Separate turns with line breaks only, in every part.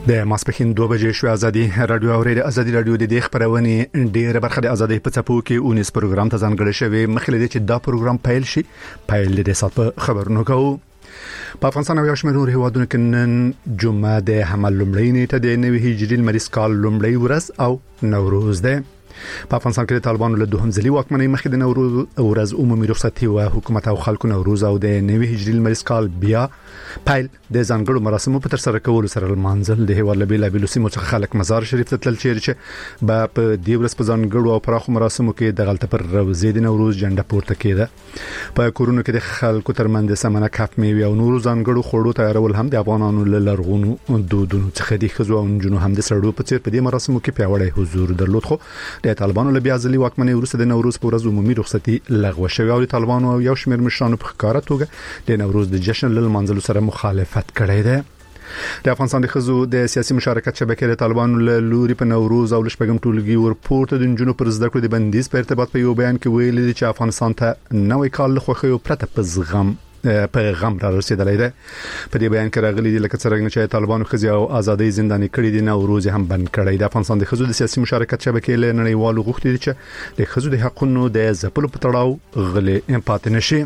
د ماسپخین 2 بجې شو ازادي رادیو اوریدل ازادي رادیو د خبرونه ډیره برخه د ازادي په چپو کې اونیس پروګرام ته ځانګړی شوی مخکې د چې دا پروګرام پیل شي پیل د سات په خبرونو کوو په افغانستان او شمال نور هیوادونو کې نن جمعه د حمل لومړی نیټه د نوي هجري المریض کال لومړی ورځ او نوروز ده په افغانستان کې د طالبانو له دوهم ځلي واکمنۍ مخکې د نوروز ورځ عمومي رخصتي او حکومت او خلکو نوروز او د نوي هجري المریض کال بیا پیل د ځانګړو مراسمو په تر سره کولو سره المنزل د هیواد له بیلابیلو سیمو څخه خلک مزار شریف ته تلل چې په دې ورځ په ځانګړو او پراخو مراسمو کې د غلطه پر روزي د نوروز جنډه پورته کېده په کورونو کې د خلکو ترمنځ سمنه کاپ میوه او نورو ځانګړو خوړو تیارول هم د افغانانو له لرغونو دودونو څخه دي خزو او جنو هم د سړو په څیر په دې مراسمو کې پیاوړی حضور درلود خو د طالبانو له بیا ځلي واکمنۍ وروسته د نوروز په ورځ عمومي رخصتي لغوه شوې او د طالبانو او یو شمېر مشرانو په ښکارا توګه د نوروز د جشن له منځلو سره مخالفت کړی دی د افغانستان د خزو د سیاسي مشارکت شبکې د طالبانو له لوري په نوروز او لشپږم ټولګي ورپورته د جنونو پر زده کړو د بندیز په ارتباط په یو بیان کې ویل دي چې افغانستان ته نوې کال له خوخي او پرته په زغم پیغام را رسیدلی دی په دې بیان کې راغلي دي لکه څنګه چې طالبانو خزي او ازادي زنداني کړي دي نوروز هم بند کړی د افغانستان د خزو د سیاسي مشارکت شبکې له نړیوالو غوښتي دي چې د خزو د حقوقو د ځپلو په تړاو غلې پاتې نشي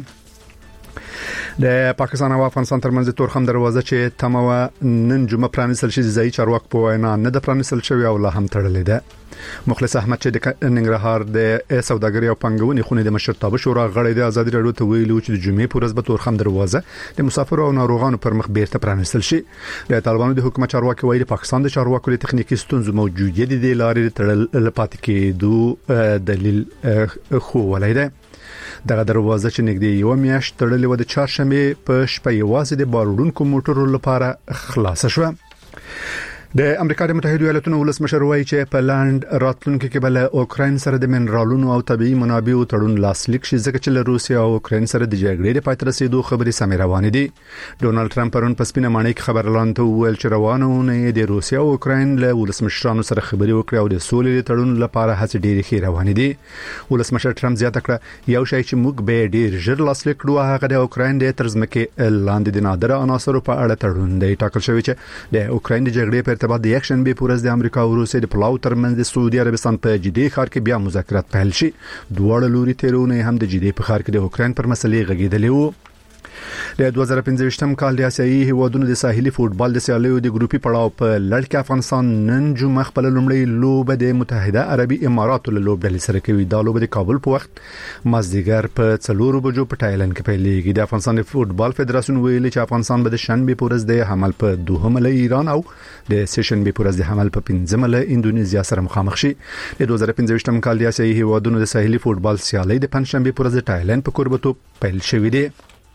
د پاکستان او افغانستان ترمنځ تورخم دروازه چې تمه نن جمعه پرانیستل شي ځای چارواک په وینا نه د پرانیستل شوی او لا هم تړلې ده مخلص احمد چې د ننګرهار د سوداګرۍ او پنګونې خونې د مشرتابه شورا غړی د ازادي رادیو ته ویلو چې د جمعې پر ورځ به تورخم دروازه د مسافر او ناروغانو پر مخ بیرته پرانیستل شي د طالبانو د حکومت چارواکي وایي د پاکستان د چارواکو د تخنیکی ستونزو موجودیت د لارې تړل پاتې کېدو دلیل خو ولای ده دغه دروازه چې نږدې یو میاشت تړلې و د چهارشنبه په شپه یوازې د بارونکو موټرو لپاره خلاص شوه د امریکا د متحده ایالاتونو ولسمشر وایي چې په لاند راتلونکو کې بل اوکراین سره د منرالونو او طبيعي منابعو تړون لاسلیک شي ځکه چې له روسیا او اوکراین سره د جګړې د پای ته رسیدو خبرې سمې روانې دي ډونالد ټرمپ پرون په سپینه ماڼۍ کې خبر اعلان ته ویل چې روانونه د روسیا او اوکراین له ولسمشرانو سره خبرې وکړي او د سولې د تړون لپاره هڅې ډېرې ښې روانې دي ولسمشر ټرمپ زیاته کړه یو شی چې موږ به ډېر ژر لاسلیک کړو هغه د اوکراین د ترځمکه لاندې د نادره عناصرو په اړه تړون دی ټاکل شوی چې د اوکراین د جګړې په ارتباط د یک شنبه پورز د امریکا او روسیې د پلاو ترمنځ د سعودي عربستان په جدي ښار کې بیا مذاکرات پیل شي دواړه لوري تیرونه هم د جدي په ښار کې د اوکراین پر مسلې غږیدلې وو د 2015م کال د اسیایي هیوادونو د ساحلي فوتبال د سیالیو د ګروپي پړاو په لړ کې افغانستان نن جمعه خپل لومړی لوبه د متحده عربي اماراتو له لوبډلې سره کوي دا لوبه د کابل په وخت مازدیګر په 4 بجو په تایلند کې پیلېږي د افغانستان فوتبال فدراسیون ویلي چې افغانستان به د شنبه په ورځ د حمل په دوهم له ایران او د سشنبه په ورځ د حمل په 5 له اندونیزیا سره مخامخ شي د 2015م کال د اسیایي هیوادونو د ساحلي فوتبال سیالي د پنځشنبه په ورځ د تایلند په کوربتو پیل شوې ده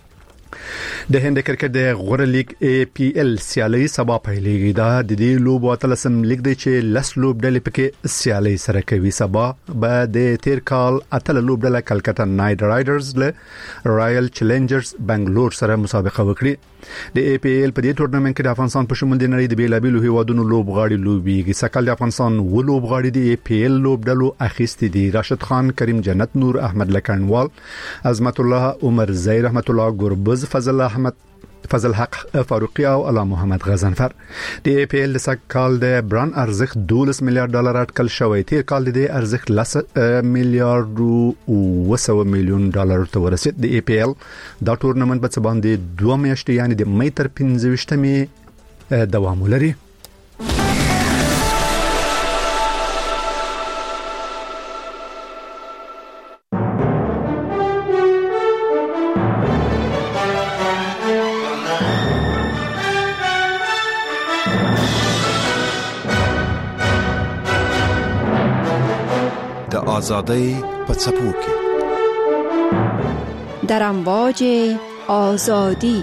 د هند کرکټ د غوړه لیگ APL سیالي سبا پیلېږي دا د دې لوبو اتلسم لیگ دی چې لس لوبډلې پکې سیالي سره کوي سبا به د تیر کال اتل لوبډله کلکتا نایټ رایډرز له رایل چیلنجرز بنگلور سره مسابقه وکړي د APL په دې تورنمنت کې د افغانستان په شمول د نړۍ د بیلابیلو هیوادونو لوبغاړي لوبيږي سکهال د افغانستان و لوبغاړي د APL لوبډلو اخیستي دي راشد خان کریم جنت نور احمد لکنوال عظمت الله عمر زئی رحمت الله ګربز فضل حق فاروقی او علامه محمد غزنفر د APL د سکهال د بران ارزښت $12 میلیارډ اټکل شوی تیر کال د ارزښت $10 میلیارډ او $100 میلیون ته ورسید د APL دا ټورنمنت په باندې 2 میاشتې یعنی د مې تر 15مې دوام لري
آزادی په څپو کې
در امواج آزادی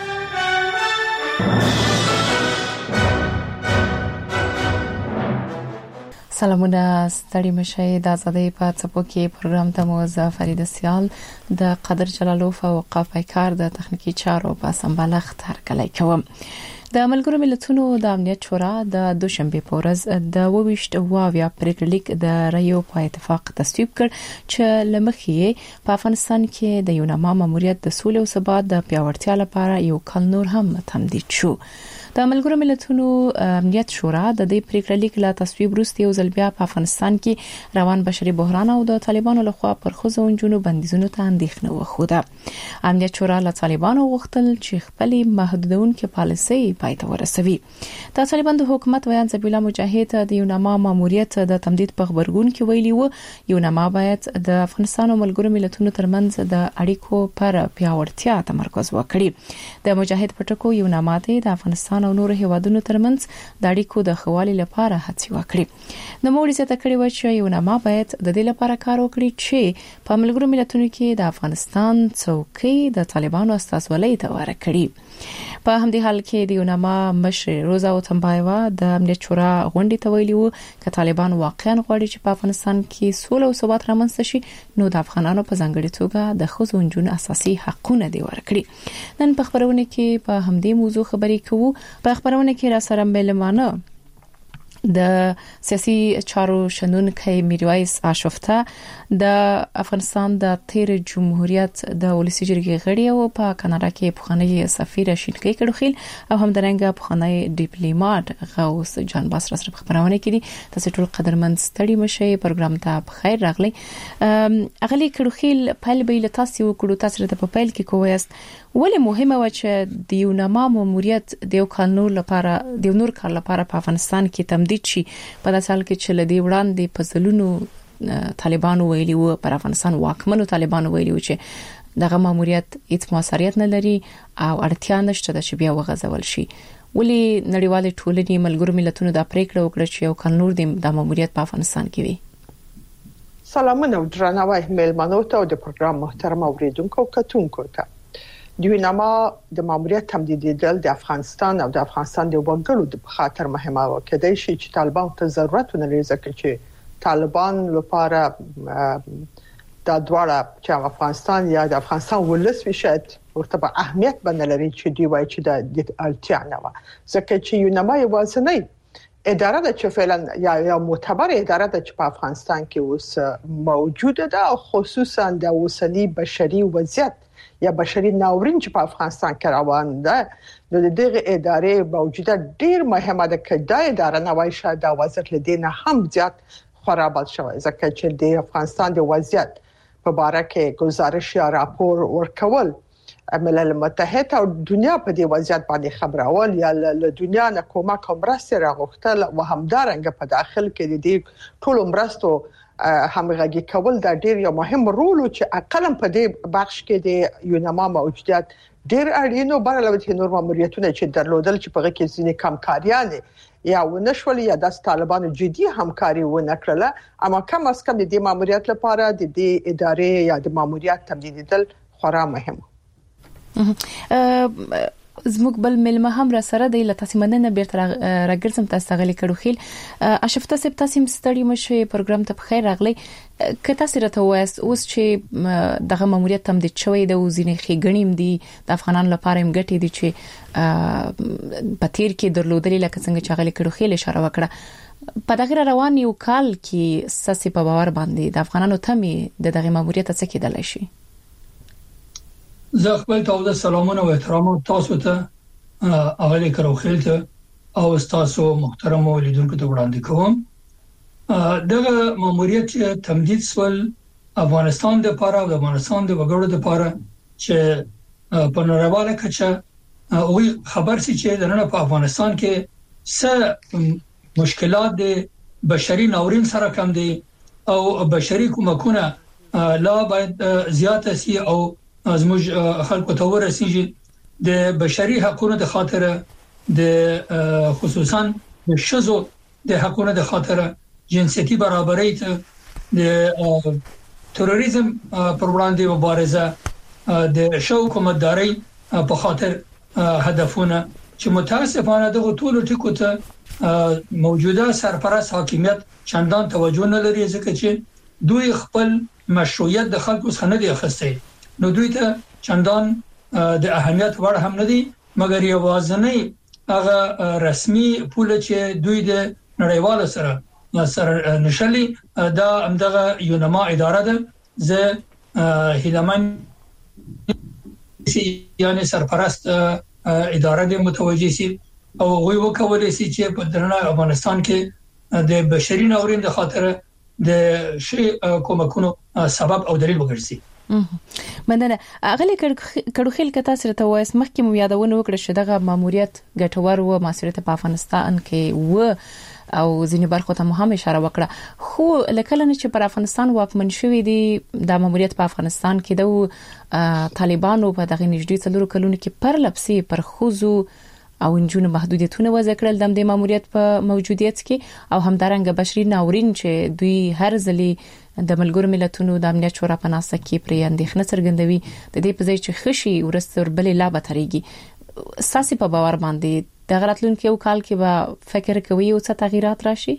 سلامونه ستړي مشه د آزادی په څپو کې پروګرام ته مو فرید سیال د قدر جلالوف او وقافه کار د تخنیکی چارو په سمبالښت هرکلی کوم د ملګرو ملتونو د امنیت شورا د دوشنبه په ورځ د 28 پریکړه لیک د رایو په اتفاق تصویب کړ چې لمخې په افغانستان کې د یوناما ماموریت د سولې او ثبات د پیاوړتیا لپاره یو کال نور هم تمدید شو د ملګرو ملتونو امنیت شورا د دې پریکړه لیک لا تصویب وروسته یو ځل بیا په افغانستان کې روان بشري بحران او د طالبانو لخوا پر ښځو او نجونو بندیزونو ته اندېښنه وښوده. امنیت شورا له طالبانو وغوښتل چې خپلې محدودونکې پالیسۍ پای ته ورسوي. د طالبان د حکومت ویان ذبیح الله مجاهد د یوناما ماموریت د تمدید په خبرګون کې ویلي و یوناما باید د افغانستان او ملګرو ملتونو ترمنځ د اړیکو پر پیاوړتیا تمرکز وکړي. د مجاهد پټکو یو نامه د افغانستان او نورو هیوادونو ترمنځ د اړیکو د خوالي لپاره هڅې وکړي. د موري زیاته کړي و چې یو نامه باید د دې لپاره کار وکړي چې په ملګرو ملتونو کې د افغانستان څوکۍ د طالبانو استازولۍ ته ورکړي. په همدې حال کې د یو نامه مشر روزا وتمبایوا د امنیت شورا غونډې ته ویلي وو چې طالبان واقعا غواړي چې په افغانستان کې سوله او ثبات رامنځته شي نو د افغانانو په ځانګړي توګه د ښځو او نجونو اساسي حقونه دی ورکړي. نن په خبرونه کې په همدې موضوع خبرې کوو. په خبرونه کې را سره ملمانه د سیاسي چارو شنونکي میرویس آشفته د افغانستان د تیر جمهوریت د ولسی جرګې غړي او په کاناډا کې پخوانی سفیر شینکي کډوخیل او همدارنګه پخوانی ډیپلوماټ غوث جان باس سره خبرونه کړي. تاسو ټول قدرمن ستړي مشه پروګرام ته بخیر راغلی. اغلی کډوخیل پهل به له تاسو وکړو تاسو ته په پیل کې کویاست ولې مهمه و چې د یو نامه ماموریت د یو قانون لپاره د نور کار لپاره په افغانستان کې تمدید شي په داسې حال کې چې لدی وړاندې په ځلونو طالبانو ویلي وو پر افغانستان واکمنو طالبانو ویلي وو چې دغه ماموریت هیڅ موثریت نه لري او اړتیا نشته چې بیا وغځول شي. ولې نړیوال ټولنې ملګرو ملتونو دا پریکړه وکړه چې یو قانون د ماموریت په افغانستان کې وي؟
سلامونه او درناوی مېلمنو ته او د پروګرام محترم اوریدونکو او کتونکو ته. د نامه د ماموریت تمدیدول د افغانستان او د افغانستان د وګړو د خاطر مهمه و کېدای شي چې طالبان ته ضرورت ولري ځکه چې طالبان لپاره د دواړه چې افغانستان یا د افغانستان ولس وشد ورته په اهمیت باندې لري چې دی وایي چې د التیا نه و ځکه چې یو نامه وازنی اداره د چې فعلا یا معتبر اداره د چې په افغانستان کې اوس موجوده ده او خصوصا د اوسنی بشري وضعیت یا بشري ناورین چې په افغانستان کې روان ده نو دغه ادارې موجوده ډیر مهمه ده چې دا اداره نوای شاید د وضعیت لدینه هم زیات خرابات شوی ځکه چې د افغانستان د وضعیت په اړه کې گزارش یا راپور ورکول ملل متحد او دنیا په دې وضعیت باندې خبرول یا له دنیا نه کومه مرسته راغوښتل او همدارنګه په داخل کې د دې ټول مرستو همغږي کول دا ډیر یو مهم رول چې اقلم په دې بخش کې د یوناما موجودیت ډیر اړین او برابر نور ماموریتونه چې درلودل چې په کې ځینې کمکاریان یا ونشول یا د طالبانو جدي همکاري ونکړه اما کم از کم د دې ماموریت لپاره د دې ادارې یا د ماموریت تمدیدول خورا مهمه.
زموږ بل ملما هم را سره د لاسي مننه بیرته راګرځم تاسو غلي کړو خیل اشفته سپ تاسو مستړی مشه پروګرام ته بخیر راغلی. که تاسو راته وایست اوس چې دغه ماموریت تمدید شوی د وزینې خېګنیم دي د افغانانو لپاره هم ګټې دي چې په تیر کې درلودلې لکه څنګه چې غلي کړو خیل اشاره وکړه په دغه روان یو کال کې ساسي په باور باندې د افغانانو تمې دغه ماموریت څخه کېدل شي.
زه خپل ته سلامونه او احترام تاسو ته اغلی کروخیل ته او تاسو محترم اولیدونکو ته وړاندې کوم. دغه ماموریت تمدید سول افغانستان د لپاره او د افغانستان د وګړو د لپاره چې په نړیواله کچه او خبر سي چې د نن په افغانستان کې څه مشکلات د بشري ناورین سره کم دي او بشري کومکونه لا باید زیات سي او زموږ خلکو ته ورسیږي. د بشري حقوقو د خاطر د خصوصا د شذو د حقوقو د خاطر جنسيتي برابرۍ د تروریزم پر وړاندې مبارزه د شوکمداري په خاطر هدفونه چې متاسفانه دغه ټول ټکو ته موجوده سرپرست حاکمیت چندان توجه نه لري ځکه چې دوی خپل مشروعیت د خلکو څخه نه دی اخیستی نو دوی ته چندان د اهمیت وړ هم نه دي مګر یوازنی هغه رسمي پوله چې دوی د نړیوال سره نشلي دا همدغه یوناما اداره ده. زه هیلمن یعنی سرپرست اداره د متوجي سي او وی وکولای شي چې په درنه افغانستان کې د بشري ناورین د خاطر د شي کومکونو سبب او دلیل وګرځي.
مننه. اغلی کډوخیل کته سره ته وایس مخکې مو یادونه وکړه چې دغه ماموریت ګټور و مسؤلیت په افغانستان کې و او ځینې برخو ته هم اشاره وکړه، خو لکه نه چې پر افغانستان واکمن شوی دی د ماموریت په افغانستان کې د طالبانو په دغه نږدې 4 کلونو کې پر لپسي پر خوزو او انجونو محدودیتونه وضع کړل د ماموریت په موجودیت کې او همدارنګه بشري ناورین چې دوی هر ځلي د ملګرو ملتونو د امنیت شورا په ناسه کې پرې اندېښنه څرګندوي د دې په ځای چې خشي ورستور بلې لا بتريږي. ساسي په باور باندې د غراتلون کې یو کال کې به فکر کوي او څه تغیرات راشي؟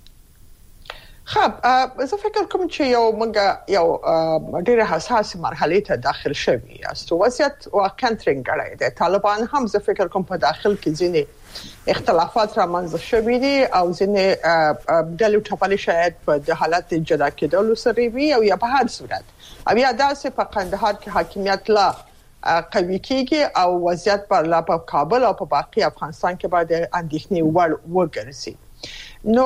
خب زه فکر کوم چې یو موږ یو ډېر حساس مرحله ته داخل شوی است. وضعیت واقعا ترنګړی دی. طالبان هم زه فکر کوم په داخل کې ځینې اختلافات رامنځته شوي دي او ځینې ډلې ټاپلې شاید په د حالت جدا کېدلو سره وي او یا په هر صورت او یا داسې په قندهار کې حاکمیت لا قوي کېږي او وضعیت پر لا په کابل او په باقي افغانستان کې باید اندېښنې وګرځي. نو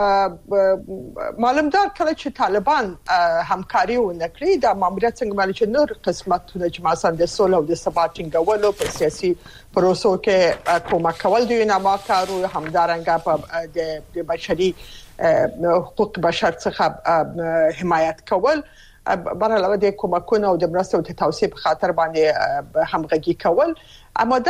معلومدار کله چې طالبان همکاري ونکړي د ماموریت څنګه باندې چې نور قسمتونه چې مثلا د سولې او د ثبات ټینګولو په سیاسي پروسو کې کومک کول د یوناما کارو همدارنګه په د بشري حقوق بشر څخه حمایت کول برعلاوه د کومکونو او د مرستو د توسيع په خاطر باندې همغږي کول. اما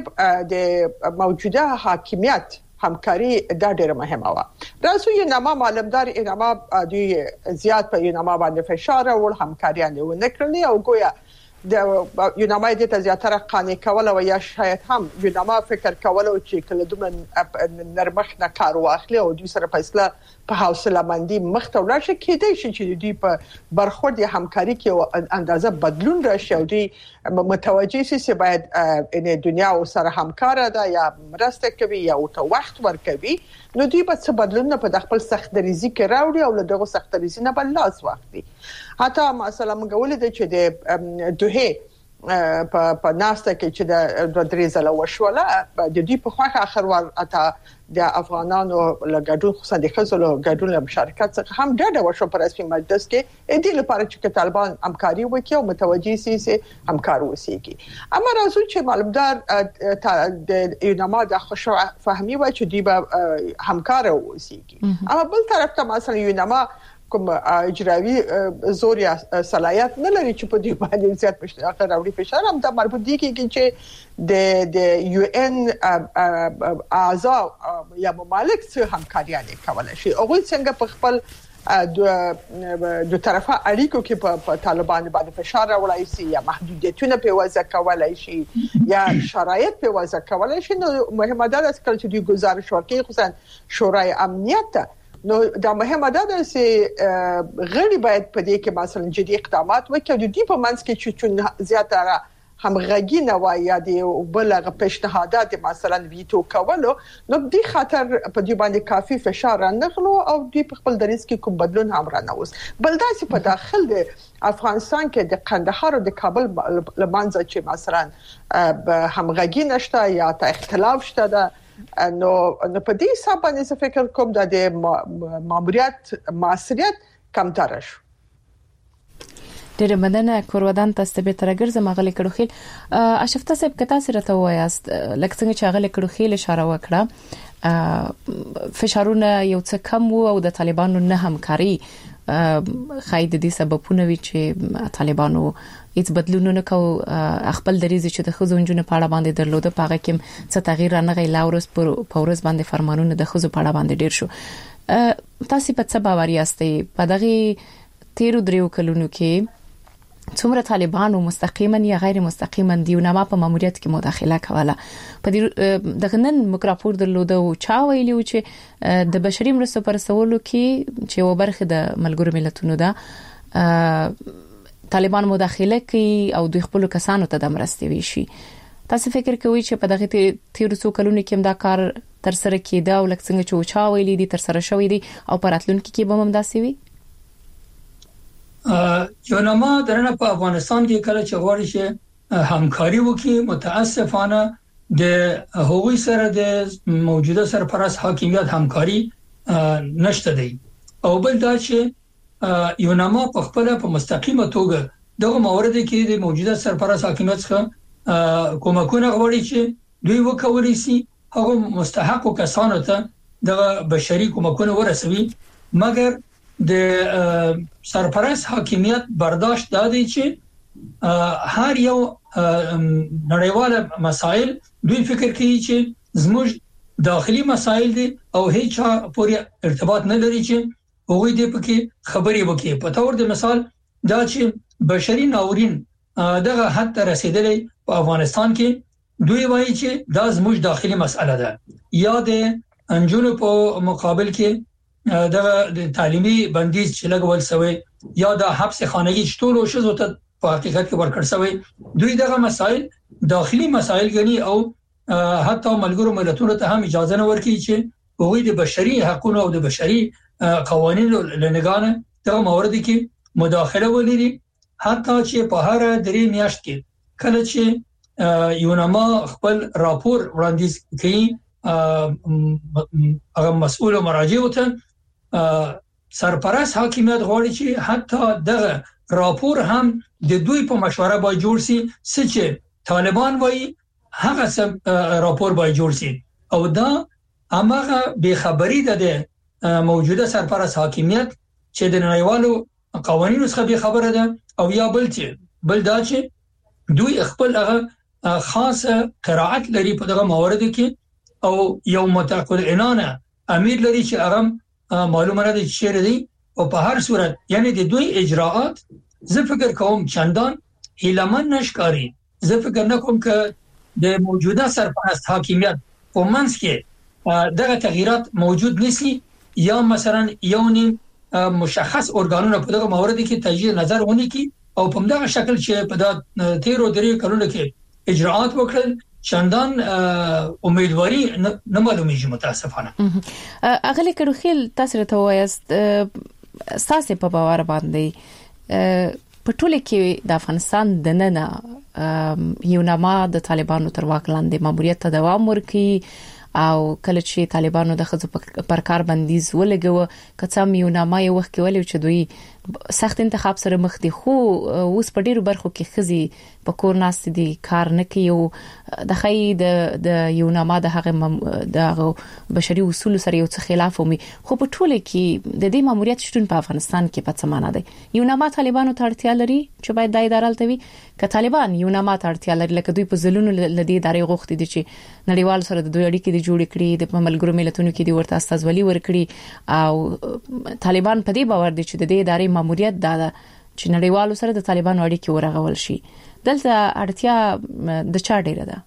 د موجوده حاکمیت همکاري دا ډېر مهمه و. راځو یوناما معلومدار یوناما دوی زیات په یوناما باندې فشار او همکاري نه ونکړي او ګویا د یوناما د زیاتره قانې کول او یا شاید هم یوناما فکر کول او چې کله دومره نرمخ نه کار واخلي او دوی سره فیصله په حوصله مندي مخته ورشي کېدای شي چې دوی په برخورد همکاري کې اندازه بدلون راشي او دوی متوجي شي چې باید ان دنیا سره همکار ده یا مرسته کوي یا او وخت ورکوي. نو دوی په څه بدلون په خپل سختريزي کې راوړي او له دغه سختريزي نه بل لاس واخلي. حتی مثلا موږ ولید چې د دوه په ناسته کې چې د درې زله وشوله د دې په خواخ اخر ور اته د افغانانو لګډون خصوصا د خزلو ګډون له مشارکت څخه هم ډېر وشو پر رسمي مجلس کې د لپاره چې طالبان همکاري وکړي او متوجي سي همکار وسیږي. اما راځو چې معلومدار د یوناما د خوشو فهمي و چې دی به همکار وسیږي. اما بل طرف ته مثلا یوناما کوم اجرایی زور یا صلاحیت نه لري چې په دې باندې زیات مشترک راوړي فشار هم د مربوط دي کې چې د یو ان اعضاء یا ممالک سره همکاري کولای شي. او څنګه په خپل د طرفه اړیکو کې په طالبان باندې فشار راوړای شي یا محدودیتونه په وضع کولای شي یا شرایط په وضع کولای شي. نو مهمه ده چې دوی گزارش ورکړي خصوصا شورای امنیت. نو دا مهمه ده چې غړي باید په دې کې مثلا جدي اقدامات وکړي. د دې په منځ کې چې زیاتره همغږي نه وای یا د بلغه پیشنهادات مثلا ویټو کولو نو د خاطر په دې باندې کافي فشار راغلو او د خپل دریس کې کوم بدلون هم رانوس. بل داسې په داخل د افغانستان کې د قندهار او د کابل لمانځه چې مثلا همغږي نشته یا ته اختلاف شته ده. نو په دې حساب باندې فکر کوم د ماموریت مسؤلیت کمتر شو.
ډېر مننه کورودان تاسو به ترګر زمغلی کړوخیل اشفتا صاحب کتا سره ته وایاست لکه څنګه چې غل کړوخیل اشاره وکړه فشارونه یو څه کم وو او د طالبانو نه همکاري خاید دي سببونه وی چې طالبانو هیڅ بدلون نه کو خپل دریزه چې د خزو انجونو په اړه باندې درلوده پاغه کې څه تغییر نه غي لاورس پر پورس باندې فرمانونه د خزو په اړه باندې ډیر شو. تاسو په څه باور یاستئ په دغه 13 کلونو کې څومره طالبانو مستقیما یا غیر مستقیما د یوناما په ماموریت کې مداخله کوله؟ په دې دغه نن مکرافور درلوده او چا ویلو چې د بشري مرستو پر سوالو کې چې و برخه د ملګرو ملتونو ده طالبان مداخله کوي او دوی خپل کسانو ته د مرستې ویشي. تاسو فکر کوئ چې په دغه 13 کلونو کې دا کار تر سره کېده او لکه څنګه چې چا ویلي دي تر سره شوی دي او پراتلونکو کې به هم داسې وي؟
یوناما درنه په افغانستان کې کله چې غواړي چې همکاري وکړي متاسفانه د هغوی سره د موجوده سرپرست حاکمیت همکاري نشته دی او بل دا چې یوناما په خپل په مستقیمه توګه دغه موارد کې د موجوده سرپرست حاکمیت څخه کومکونه غواړي چې دوی وکولي سي هغه مستحق کسانو ته دغه بشري کومکونه ورسوي مګر د سرپرست حاکمیت برداشت دادی چې هر یو نړیواله مسائل دوی فکر کوي چې زموږ داخلي مسائل دي او هیڅ پورې ارتباط نه لري چې هغوی دې پکې خبرې وکړي په تور د مثال دا چې بشري ناورین دغه حد ته رسیدلی په افغانستان کې دوی وایي چې دا زموږ داخلي مسأله ده یا د انجونو په مقابل کې د تعلیمي بندیز چې لګول شوی یا د حبس خانگی چې ټول شوزو ته په حقیقت کې ورکړ شوی دوی دغه مسائل داخلي مسائل غني او حتی ملګرو ملتونو ته هم اجازه نه ورکړي چې هغوی د بشري حقوقو او د بشري قوانینو لنګانه دغه موارد کې مداخله ولري حتی چې په هر درې میاشت کې کله چې یوناما خپل راپور وړاندیز کوي هغه مسؤل او مراجع ته سرپرست حاکمیت غواړي چې حتی دغه راپور هم د دوی په مشوره باندې جوړ شي چې طالبان وایي هغه راپور باندې جوړ شي او دا هغه به خبري ده موجوده سرپرست حاکمیت چې د نړیوالو قوانینو څخه به خبره ده او یا بل دا چې دوی خپل هغه خاصه قرائت لري په دغه موارد کې او یو متعقل عنانه امیر لري چې هغه معلومه ده چې دی او په هر صورت یعنی د دوی اجراءات زه فکر کوم چندان هیلمن نشکاري زه فکر نکوم که د موجوده سرپرست حاکمیت په منځ کې دغه تغییرات موجود نشي یا مثلا یو نیم مشخص ارګانونه په دغه موارد کې تجدید نظر ونی کی او په دغه شکل چې په دا 13 کلونو کې اجراءات وکړل چندان امیدواری نه معلومیږي متاسفانه.
اغلی کروخیل تاسو ته وایست ساسه په باور باندې په ټوله کې د افغانستان د نن یوناما د طالبانو تر واک لاندې ماموریت ته دوام ورکړي او کله چې طالبانو د خځو پر کار بندیز ولګو کڅم یوناما یو وخت ولې چې دوی سخت انتخاب سره مخ دي خو اوس په ډیرو برخو کې خزي په کور ناست دي کار نه کوي د خې د یوناما د هغه د بشري اصول سره یو څه خلاف ومي خو په ټوله کې د دې ماموریت شتون په افغانستان کې په څه معنا دی یوناما طالبانو ته اړتیا لري چې باید د ادارې التوي ک طالبان یوناما ته اړتیا لري لکه دوی په ځلونو لدی ادارې غوښتي دي چې نړیوال سره د دوی اړیکې جوړ کړي د ملګرو ملتونو کې دی ورته استازولي ورکړي او طالبان په دې باور دي چې د دې ادارې ماموریت دا چې نړیوالو سره د طالبانو اړیکې ورغول شي دلته اړتیا د چا ډیره ده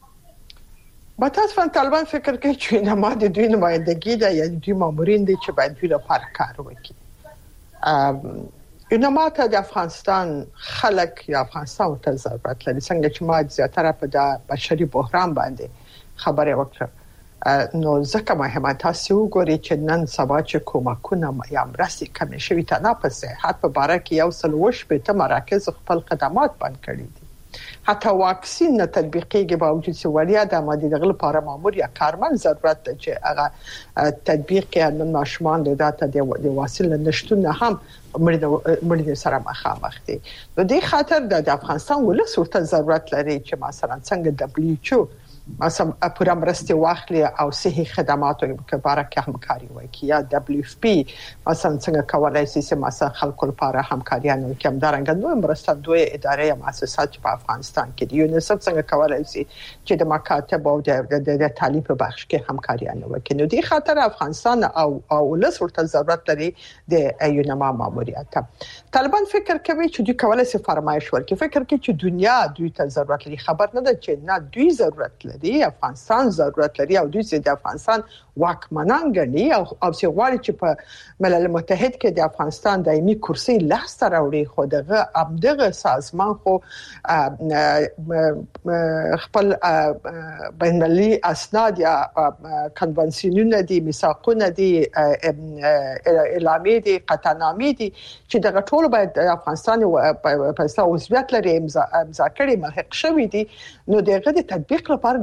تاسو طالبان فکر کوي چې یوناما د دوی نمائندګي ده یا دوی مامورین دي چې باید دوی لپاره کار وکړي یوناما ته د افغانستان خلک یا افغانستان ته ضرورت لري څنګه چې ما زیاتره په د بشري بحران باندې خبره وکړه نو ځکه مهمه تاسو وګورئ چې نن سبا چې کومکونه یا مرستې کمې شوې ته نه په صحت په باره کې یو څل وش په ته مراکز خپل خدمات بند کړي دي حتی واکسین نه تطبیقیږي باوجود چې وړیا د ماده دغه لپاره مامور یا کارمن ضرورت ده چې هغه تطبیق کې نن ماشومان د داتا د وسیله نشټون هم مړي سره مخامخ دي نو د خاطر د افغانستان ولسمشر ضرورت لري چې مثلا څنګه WHO مثلا پورا مرستې واخلي او صحي خدماتو په اړه کې همکاري وکړي یا WFP مثلا څنګه کولای شي چې مثلا خلکو لپاره همکاري نه وکړي همدارنګه نو مرستندوی ادارې یا مؤسسات په افغانستان کې دي یونیسف څنګه کولای شي چې د مکاتب او د تعلیم په بخش کې همکاري نه وکړي نو د خاطر افغانستان او ولس ورته ضرورت لري د یوناما ماموریت طالبان فکر کوي چې دوی کولای شي فرمایش ورکړي فکر کوي چې دنیا دوی ته ضرورت لري خبر نه ده چې نه دوی ضرورت لري افغانستان ضرورت لري او دوی د افغانستان واکمنان ګڼي او چې غواړي چې په ملل متحد کې د افغانستان دایمي کرسي لاسته راوړي خو دغه سازمان خو خپل بینالمللي اسناد یا کنوانسیونونه دي میثاقونه دي اعلامیې دي قطعنامې دي چې دغه ټول باید د افغانستان په عضویت لري امضا کړي ملحق شوی دي نو دغه د تطبیق لپاره د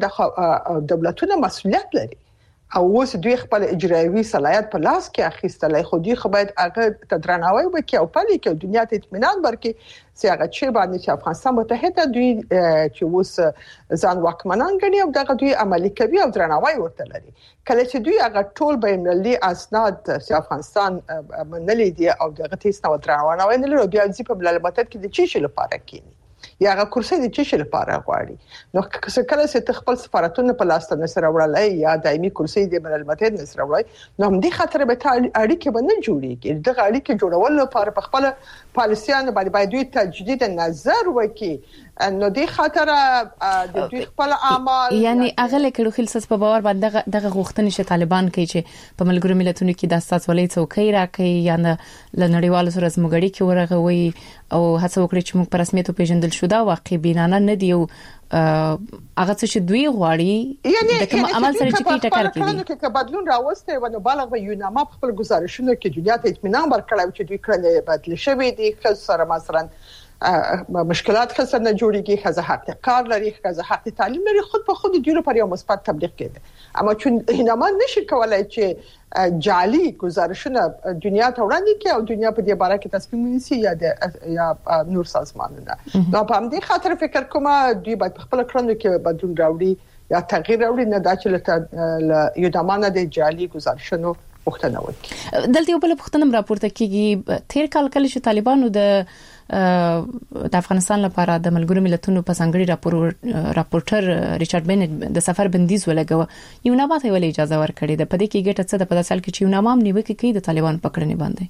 د دولتونو مسؤلیت لري او اوس دوی خپل اجرایوي صلاحیت په لاس کې اخیستلای خو دوی خو باید هغه تدرناوی وکړي او پلي کې دنیا ته اطمینان ورکړي چې هغه چې باندې چې افغانستان متحده دوی چې اوس ځان واکمنان ګڼي او دغه دوی عملي کوي او درناوی ورته لري کله چې دوی هغه ټول بینالمللي اسناد چې افغانستان منلي دي او دغه تیسنه درناوی نه لري بیا ځي په بلل متحد کې د چی شي لپاره کېني یا هغه کرسي د چی لپاره غواړي نو کله چې خپل سفارتونه په لاس ته نسره وړلای یا دایمي کرسي د بین الملل نسره وړلای نو هم دي خطر به اړیکې باندې جوړیږي د اړیکې جوړول لپاره په خپل پالیسیانو باندې دوی تجدید نظر وکړي نو دي خطر د دوی خپل اعمال
یعنی اغله کړو خلص په باور باندې دغه غوښتنې چې طالبان کوي چې په ملګرو ملتونو کې د اساسولۍ څوکۍ راکړي یا نه لنړیوالو سره زموږړي کې ورغوي او هڅه وکړي چې موږ په رسمیت پیژندل شو دا واقع بینانه نه دی او هغه څه چې دوی غواړي د کوم عمل سره چې ټکر کوي
کې بدلون راوسته ونه بالغ یوناما په خپل گزارشونو کې دنیا ته اطمینان ورکړی چې دوی کړل بدل شوی دي خاصه مثلا مشکلات خاصه نه جوړیږي خزه حق کار لري خزه حق تعلیم لري خود په خود دوی لپاره یو مثبت تبلیغ کړي اما چون هینما نشي کولای چې جعلي گزارشونه دنیا ته وړاندې کړي او دنیا په دې باره کې تصمیم ونیسي یا نور سازمانونه نو په همدې خاطر فکر کوم دوی باید خپل کړنو کې بدلون راوړي یا تغییر راوړي نه دا چې یو دمانه د جعلي گزارشونو پښتنه وکړي
دلته یو بل پښتنم راپورته کیږي تیر کال کله چې طالبانو د افغانستان لپاره د ملګرو ملتونو په څنګهړي راپورټر ریچارډ بینټ د سفر بندیز ولګو یو نامه ته ولې اجازه ورکړې ده په دې کې ګټه څه ده په داسې حال کې چې یو نامه نیوکه کوي د طالبان پکړنې باندې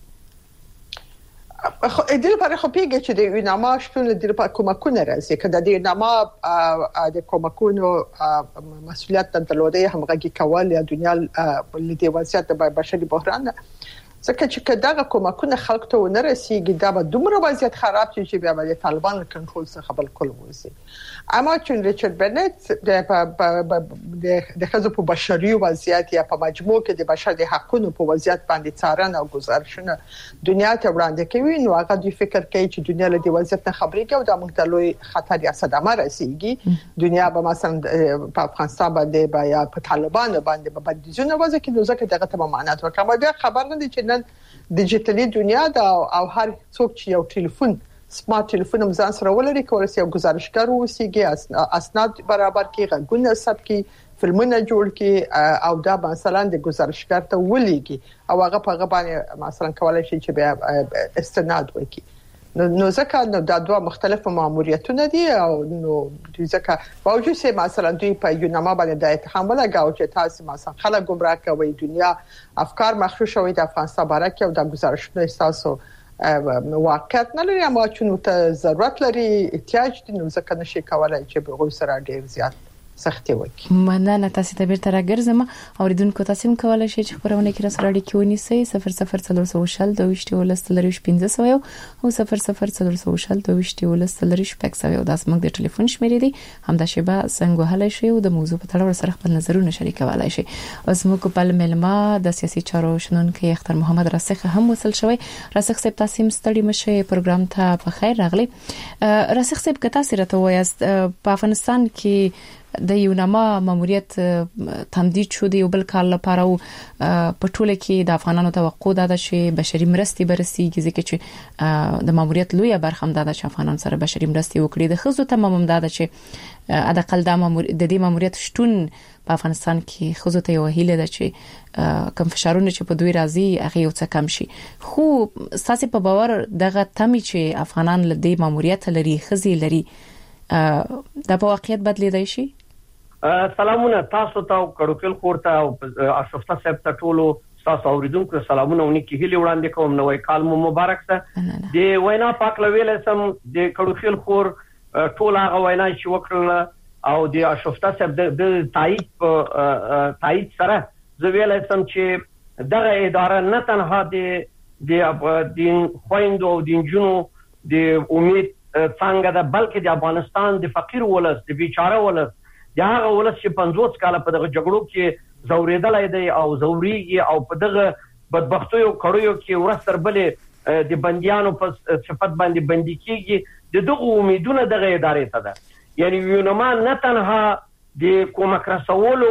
خو د لپاره خو پیګه چې د یوناما شتون د لپاره کومکونه راځي کله د یوناما د کومکونو مسولیت درلودي همغږي کول یا دنیا د وضعیت د بشري بحران ځکه چې دغه کومکونه خلک ته ونه رسیږي دا به دومره وضعیت خراب شي چې بیا د طالبان کنټرول څخه بل کول وځي اما چې ریچارډ بینټ د خزو په بشري وضعیت یا په مجموع کې د بشري حقوقو په وضعیت باندې څارنه او گزارشونه دنیا ته وړاندې کوي نو هغه د فکر کوي چې دنیا له دې وضعیت نه خبرېږي او د موږ ته لوی خطر یا صدمه رسیږي دنیا به مثلا په افغانستان باندې یا په طالبان باندې به بندیزونه وځي کې نو ځکه دغه ته معنات ورکړم بیا خبر نه دي چې نن ډیجیټلي دنیا دا او هر څوک چې یو ټلیفون سمارټ ټلیفون هم ځان سره ولري کولای شي یو گزارشګر اوسېږي اسناد برابر کړي غږونه ثبت کړي فلمونه جوړ کړي او دا مثلا د گزارشګر ته ولېږي او هغه په غبانه مثلا کولای شي چې بیا استناد وکړي نو ځکه نو دا دوه مختلف ماموریتونه دي او نو ځکه باوجود چې مثلا دوی په یوناما باندې د اتهام ولګاو چې تاسو مثلا خلک گمراه کوي دنیا افکار مخشوش شوی د افغانستان بارکه او د گزارشونو تاسو واقعیت نه لري اما چې ته ضرورت لري احتیاج دي نو ځکه نشي کولای چې به غوښ سره ډیر زیات سختي وکړي
مننه تاسو ته بیرته راګرځم اوریدونکو تاسو هم کولای شئ چې خبرونه کې سره اړیکه ونیسئ 0040 دوشتي ولستلریش 1500 او 0040 دوشتي ولستلریش 500 دا زموږ د ټلیفون شمیرې دي همدا شیبه څنګه وهلای شئ او د موضوع په تړاو سره خپل نظرونه شریکولای شئ اوس موږ په ملما د سیاسي چارو شنونکو اختر محمد راسخ هم وصل شوی راسخ صاحب تاسو ستړي مشه پروګرام ته په خیر راغلی راسخ صاحب کتا سره ته وایست په افغانستان کې د یوناما ماموریت تمدید شو دی یو بل کال لپاره او په ټوله کې د افغانانو توقع ده چې بشري مرستې برسیږي ځکه چې د ماموریت لوی برخه هم ده چې افغانان سره بشري مرستې وکړي د خزو تمام هم ده چې ادقل د دې ماموریت شتون په افغانستان کې خزو ته یو هیله ده چې کم فشارونه چې په دوی راځي هغه یو څه کم شي خو ساسي په باور دغه تمي چې افغانان له دې ماموریت لري خزي لري د په واقعیت بدلیدای شي
سلامونه تاسو ته کډوکل خورته او اشرفتا صاحب ته ټولو تاسو اوریدونکو سلامونه ونکي هلي وړاندې کوم نوې کال مو مبارک شه د وینا پاک لویل سم د کډوکل خور ټول هغه وینا چې وکړه او د اشرفتا صاحب د تایید سره زه ویل سم چې دغه اداره نه تنها د دین خويندو او دین جنو د امید څنګه ده بلکې د افغانستان د فقیر ولس د بیچاره ولس دا هغه ولس چې 50 کال په دغه جګړو کې زوریدلای دی او زوريږي او په دغه بدبختیو کړیو کې ورستر بلې د بنديانو په صفت باندې بندي کیږي د دغه امیدونه دغه ادارې ته ده یعنی یوناما نه تنها د کومک رسولو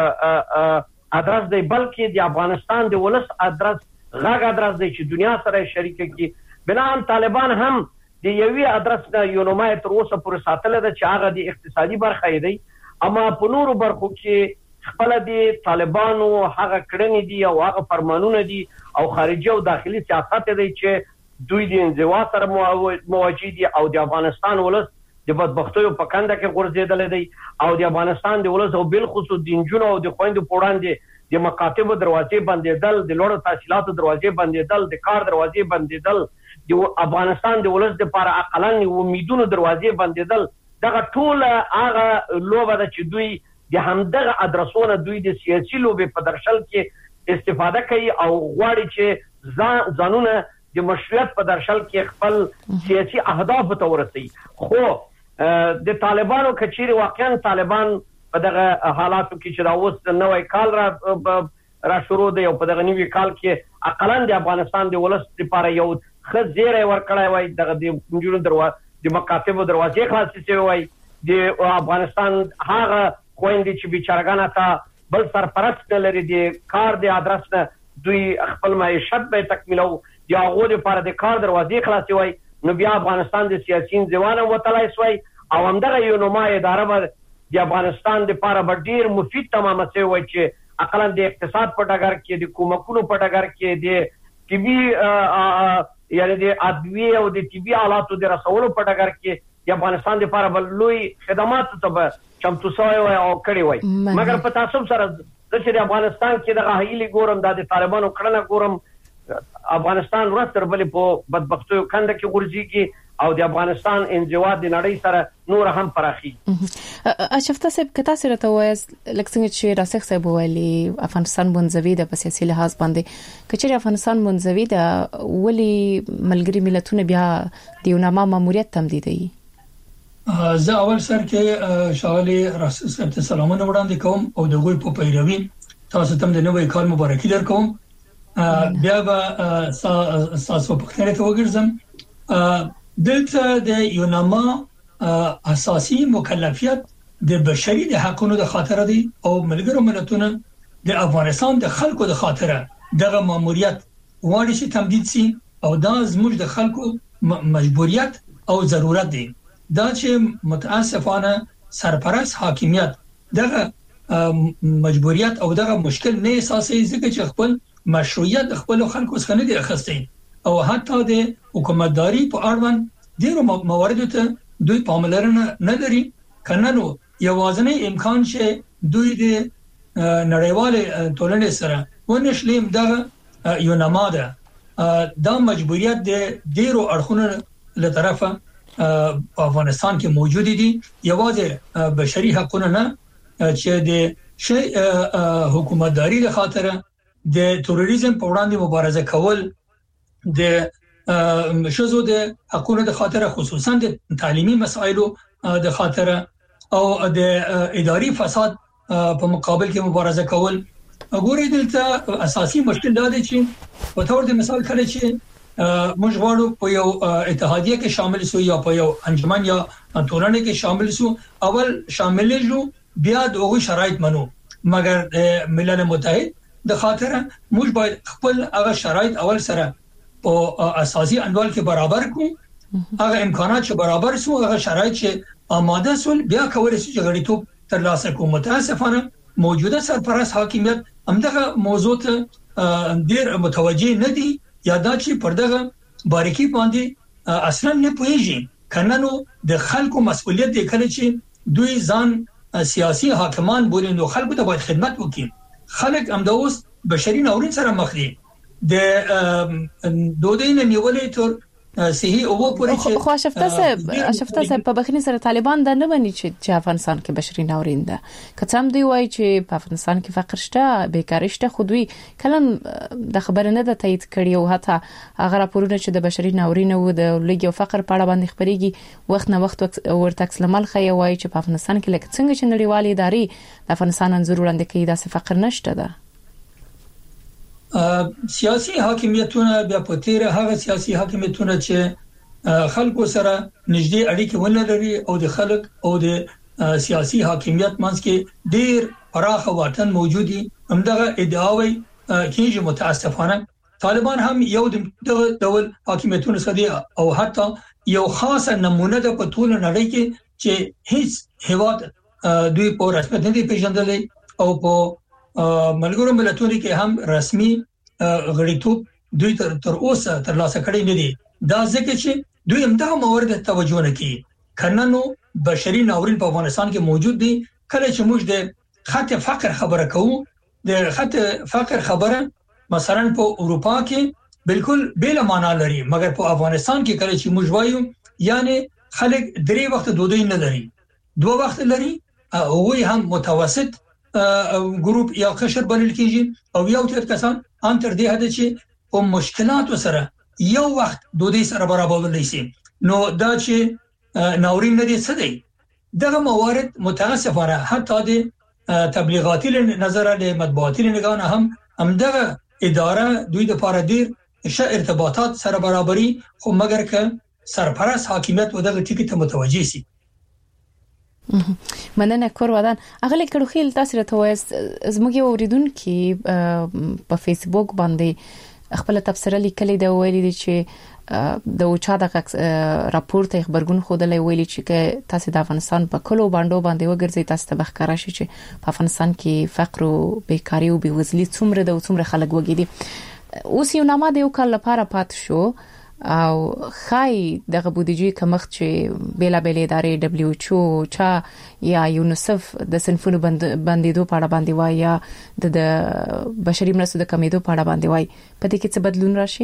ادرس دی بلکې د افغانستان د ولس غږ ادرس دی چې دنیا سره شریک کی. بنان طالبان هم د یوې ادرس نه یو نومه تر اوسه پورې ساتل ده چې هغه د اقتصادي برخه دی، اما په نورو برخو کې خپل د طالبانو هغه کړنې دي او هغه فرمانونه دي او خارجي او داخلي سیاست دی چې دوی د انزوا سره مواجه دي او د افغانستان ولس د بدبختیو په کنده کې غورځېدل دي او د افغانستان د ولس او بل خصوص د انجونو او د خويندو په وړاندې د مکاتبو دروازې بندېدل، د لوړو تحصیلاتو دروازې بندېدل، د کار دروازې بندېدل، د افغانستان د ولس لپاره اقلن امیدونو دروازې بندېدل. دغه ټول هغه لوبه ده چې دوی د همدغه ادرسونه دوی د سیاسي لوبې په درشل کې استفاده کوي او غواړي چې ځانونه د مشروعیت په درشل کې خپل سیاسي اهداف ته ورسوي. خو د طالبانو کچيري واقعا طالبان په دغه حالاتو کې چې دا اوس نوې کال را شروع دی او په دغه نوې کال کې اقلن د افغانستان د ولس لپاره یو خزيره ورکړای وای دغه د جنونو دروازه د مکاتبو دروازې خلاصې شوی وای د افغانستان هغه خويندې چې بیچارهګان ته بل سرپرست لري د کار د ادرس نه دوی خپل معیشت به تکمیلو یا هغه لپاره د کار دروازې خلاصې وای نو بیا افغانستان د سیاسي ځوانو وتلای سوی او همدغه یو نومه اداره به د افغانستان لپاره به ډیر مفید تمامه شي وای چې اقلا د اقتصاد په ډګر کې د کومکونو په ډګر کې د طبي یعنی د ادویه او د طبي آلاتو د رسولو په ډګر کې د افغانستان لپاره بل لوی خدمات ته چمتو شوی او کړی وای. مګر په تاسو سره د افغانستان کې د غاهیلي ګورم د طالبانو کړنه ګورم افغانستان ورستر بلې په بدبختیو کنده کې ورځيږي او د افغانستان انزوا د نړۍ سره نور هم پراخي.
اشرف صاحب کتا سره ته وایي لکه چې راسخ صاحب ویلي افغانستان منځوي د سیاسي لحاظ باندې کچېر افغانستان منځوي د ولي ملګری ملتونه بیا د یوناما ماموریت تمدیدي.
زه اول سر کې شاولي راسخ صاحب ته سلامونه وړاندې کوم او د غوي په پیروي تاسو ته د نوې کال مبارکي درکوم. بیا به تاسو په خاطر ته وګرځم دلته د یوناما اساسي مکلفیت د بشري د حقوقو د خاطر دي او ملګرو ملتونو د افغانستان د خلکو د خاطر دغه ماموریت وړي چې تمدید سي او دا زموږ د خلکو مجبوریت او ضرورت دي. دا چې متاسفانه سرپرست حاکمیت دغه مجبوریت او دغه مشکل نه اساسي ځکه چې خپل مشروعیت خپل خلکو څخه نه دی اخیستی او حتی د حکومتداري په اړوند ډیرو مواردو ته دوی پاملرنه نه لري. کنه نو یوازنی امکان چې دوی د نړیوال ټولنې سره ونشلیم دغه یوناما ده دا مجبوریت د ډیرو اړخونو له طرفه په افغانستان کې موجود دي. یوازې بشري حقوقونه نه چې د حکومتداري له خاطر د تروریزم په وړاندې مبارزه کول د شذو د حقوقو د خاطر خصوصا د تعلیمي مسایلو د خاطر او د اداري فساد په مقابل کې مبارزه کول. وګورئ دلته اساسي مشکل دا دی چې په تور د مثال کله چې موږ غواړو په یو اتحادیه کې شامل شو یا په یو انجمن یا ټولنه کې شامل شو اول شامل شو بیا دغه شرایط منو مګر ملل متحد د خاطر موږ باید خپل هغه شرایط اول سره په اساسي انډول کې برابر کړو هغه امکانات چې برابر شو هغه شرایط چې آماده سول بیا کولای شي چې غړیتوب ترلاسه کوو. متاسفانه موجوده سرپرست حاکمیت همدغه موضوع ته ډیر متوجه نه دي یا دا چې پردغه باریکی باندې اصلا نه پوهیږي. کنه نو د خلکو مسؤلیت دی کله چې دوی ځان سیاسي حاکمان بولي نو خلکو ته باید خدمت وکړي. خلک همداوس بشري ناورین سره مخ دي د دودین نیولې تر صحیح او پورې چې
خو اشرف صاحب په بخنی سره طالبان دا نه مني چې افغانستان کې بشري ناورین ده. کڅم دی وای چې په افغانستان کې فقر شته بیکاری شته خو دوی کلم د خبره نه ده تایید کړی او حتی هغه راپورونه چې د بشري ناورین او د لږ او فقر په اړه باندې خبريږي وخت نه وخت ورته عکسلمل خي وای چې په افغانستان کې لکه څنګه چې نړیوالې ادارې د افغانستان انځور وړاندې کوي دا فقر نشته ده.
سیاسي حاکمیتونه بیا په تیر هغه سیاسي حاکمیتونه چې خلکو سره نږدې اړیکې ولري او د خلک او د سیاسي حاکمیت منځ کې ډیر پراخه واټن موجودي. همدغه ادعاوي کېږي متاسفانه طالبان هم یو د ډول حاکمیتونو څخه او حتی یو خاصه نمونه د په ټول نړۍ کې چې هیڅ هیواد دوی په رسمیت نه دی پیژندلې او په ملګرو ملتونو کې هم رسمي غړیتوب دوی تر اوسه ترلاسه کړی نه دي. دا ځکه چې دوی همدغه موارد توجه نه کوي. کنه نو بشري ناورین په افغانستان کې موجود دي. کله چې موږ د خط فقر خبره کوو، د خط فقر خبره مثلا په اروپا کې بالکل بل معنا لري، مګر په افغانستان کې کله چې موږ وایو یعنی خلک 3 وخت ډوډۍ نه لري، 2 وخت لري، او هم متوسط ګروپ یا قشر بلل کېږي او یو تر کسان ان تر دې حد چې په مشکلات سره یو وخت ډوډۍ سره برابر ولسی. نو دا چې ناورین نه دي څه دی. دغه موارد متاسفانه حتی د تبلیغاتي نظر له مطبوعاتي نگاه هم دغه اداره دوی د لپاره ډیر ښه ارتباطات سره برابرۍ، خو مګر که سرپرست حاکمیت ودغه ټکی ته متوجي سي.
مننه کور ودان. اغلی کړو تاسو راته وایست زموږ یو اوریدونکو په فیسبوک باندې خپل تبصره لیکلې ده، ویلي دي چې د اوچا د راپور ته خبرګون خوده ویلي چې تاسو د افغانستان په کلو باندې وګرځي، تاسو ته بخکاره شي چې په افغانستان کې فقر او بیکاری او بیوزلي څومره د څومره خلک وګړي. اوس یو نامه د یو کال لپاره پات شو او خای دغه بودیجې کمښت چې بیلا بیل ادارې دبليو ایچ او چا یا یونیسف د صنفونو بندیدو په اړه باندې وای یا د بشري مرستو د کمیدو په اړه باندې وای، په دې کې څه بدلون راشي؟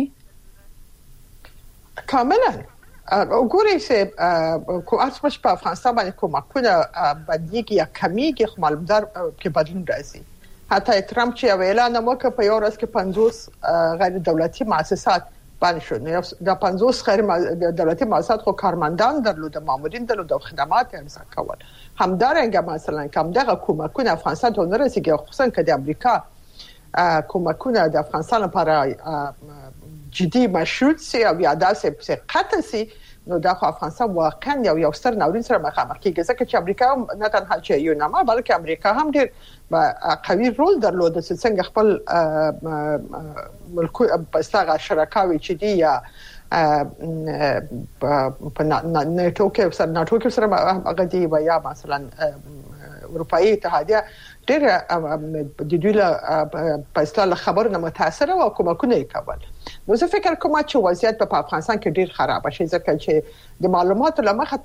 کاملا وګورئ چې کومه په افغانستان باندې کومه بدلیږي یا کمیږي، خو معلومدار کې بدلون راځي. حتی ترامپ چې اعلان وکړ په یو ورځ کې 50 غیر دولتي مؤسسات باندې شو. د 50 غیر دولتي مؤسسات خو کارمندان درلود، مامورین درلود او خدمات یې ارزښت کول. همدارنګه مثلا کوم دغه کومکونه افغانستان ته نه رسیږي، خصوصا که د امریکا کومکونه د افغانستان لپاره جدي مشروط سي او یا داسې قطع سي، نو دا خو افغانستان واقعا یو ستر ناورین سره مخامخ کیږي. ځکه چې امریکا نه تنها چې یو نامه بلکې امریکا هم ډیر قوي رول درلود چې څنګه خپل ملک په استغه شرکاوي چې دی یا په ناتو کې سره غدي و یا مثلا اروپאי اتحادیه ډیر د دوی په اصطلاح خبرونه متاثر او کومکونه کول. نو زه فکر کوم چې وضعیت په افغانستان کې ډیر خراب شي، ځکه چې د معلوماتو لمخه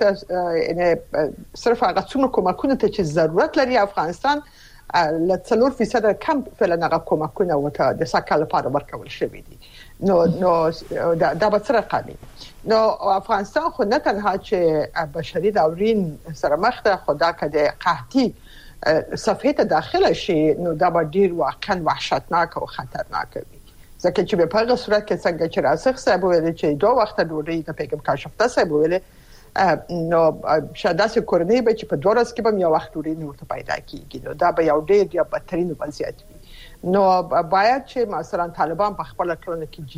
ته صرف هغه څومره کومکونه ته چې ضرورت لري افغانستان ل 4% کم فعلا هغه کومکونه وته د سکهال لپاره ورکول شوی دي. نو دا به څه رقمي. نو افغانستان خو نه تنها چې بشري ناورین سره مخ ده، خو دا که د قحطي صفحه ته داخله شي نو دا به ډیر واقعا وحشتناک او خطرناک وي. ځکه چې په هغه صورت کې څنګه چې راسخ صاحب ویل چې 2 وخت ډوډۍ د پیغام کاشفته صاحب ویل، نو شاده سه کورنۍ به چې په 2 ورځې کې به یو وخت ډوډۍ نورته پیدا کیږي. نو دا به یو ډیر یا بدترین وضعیت وي. نو باید چې مثلا طالبان په خپل کړنو کې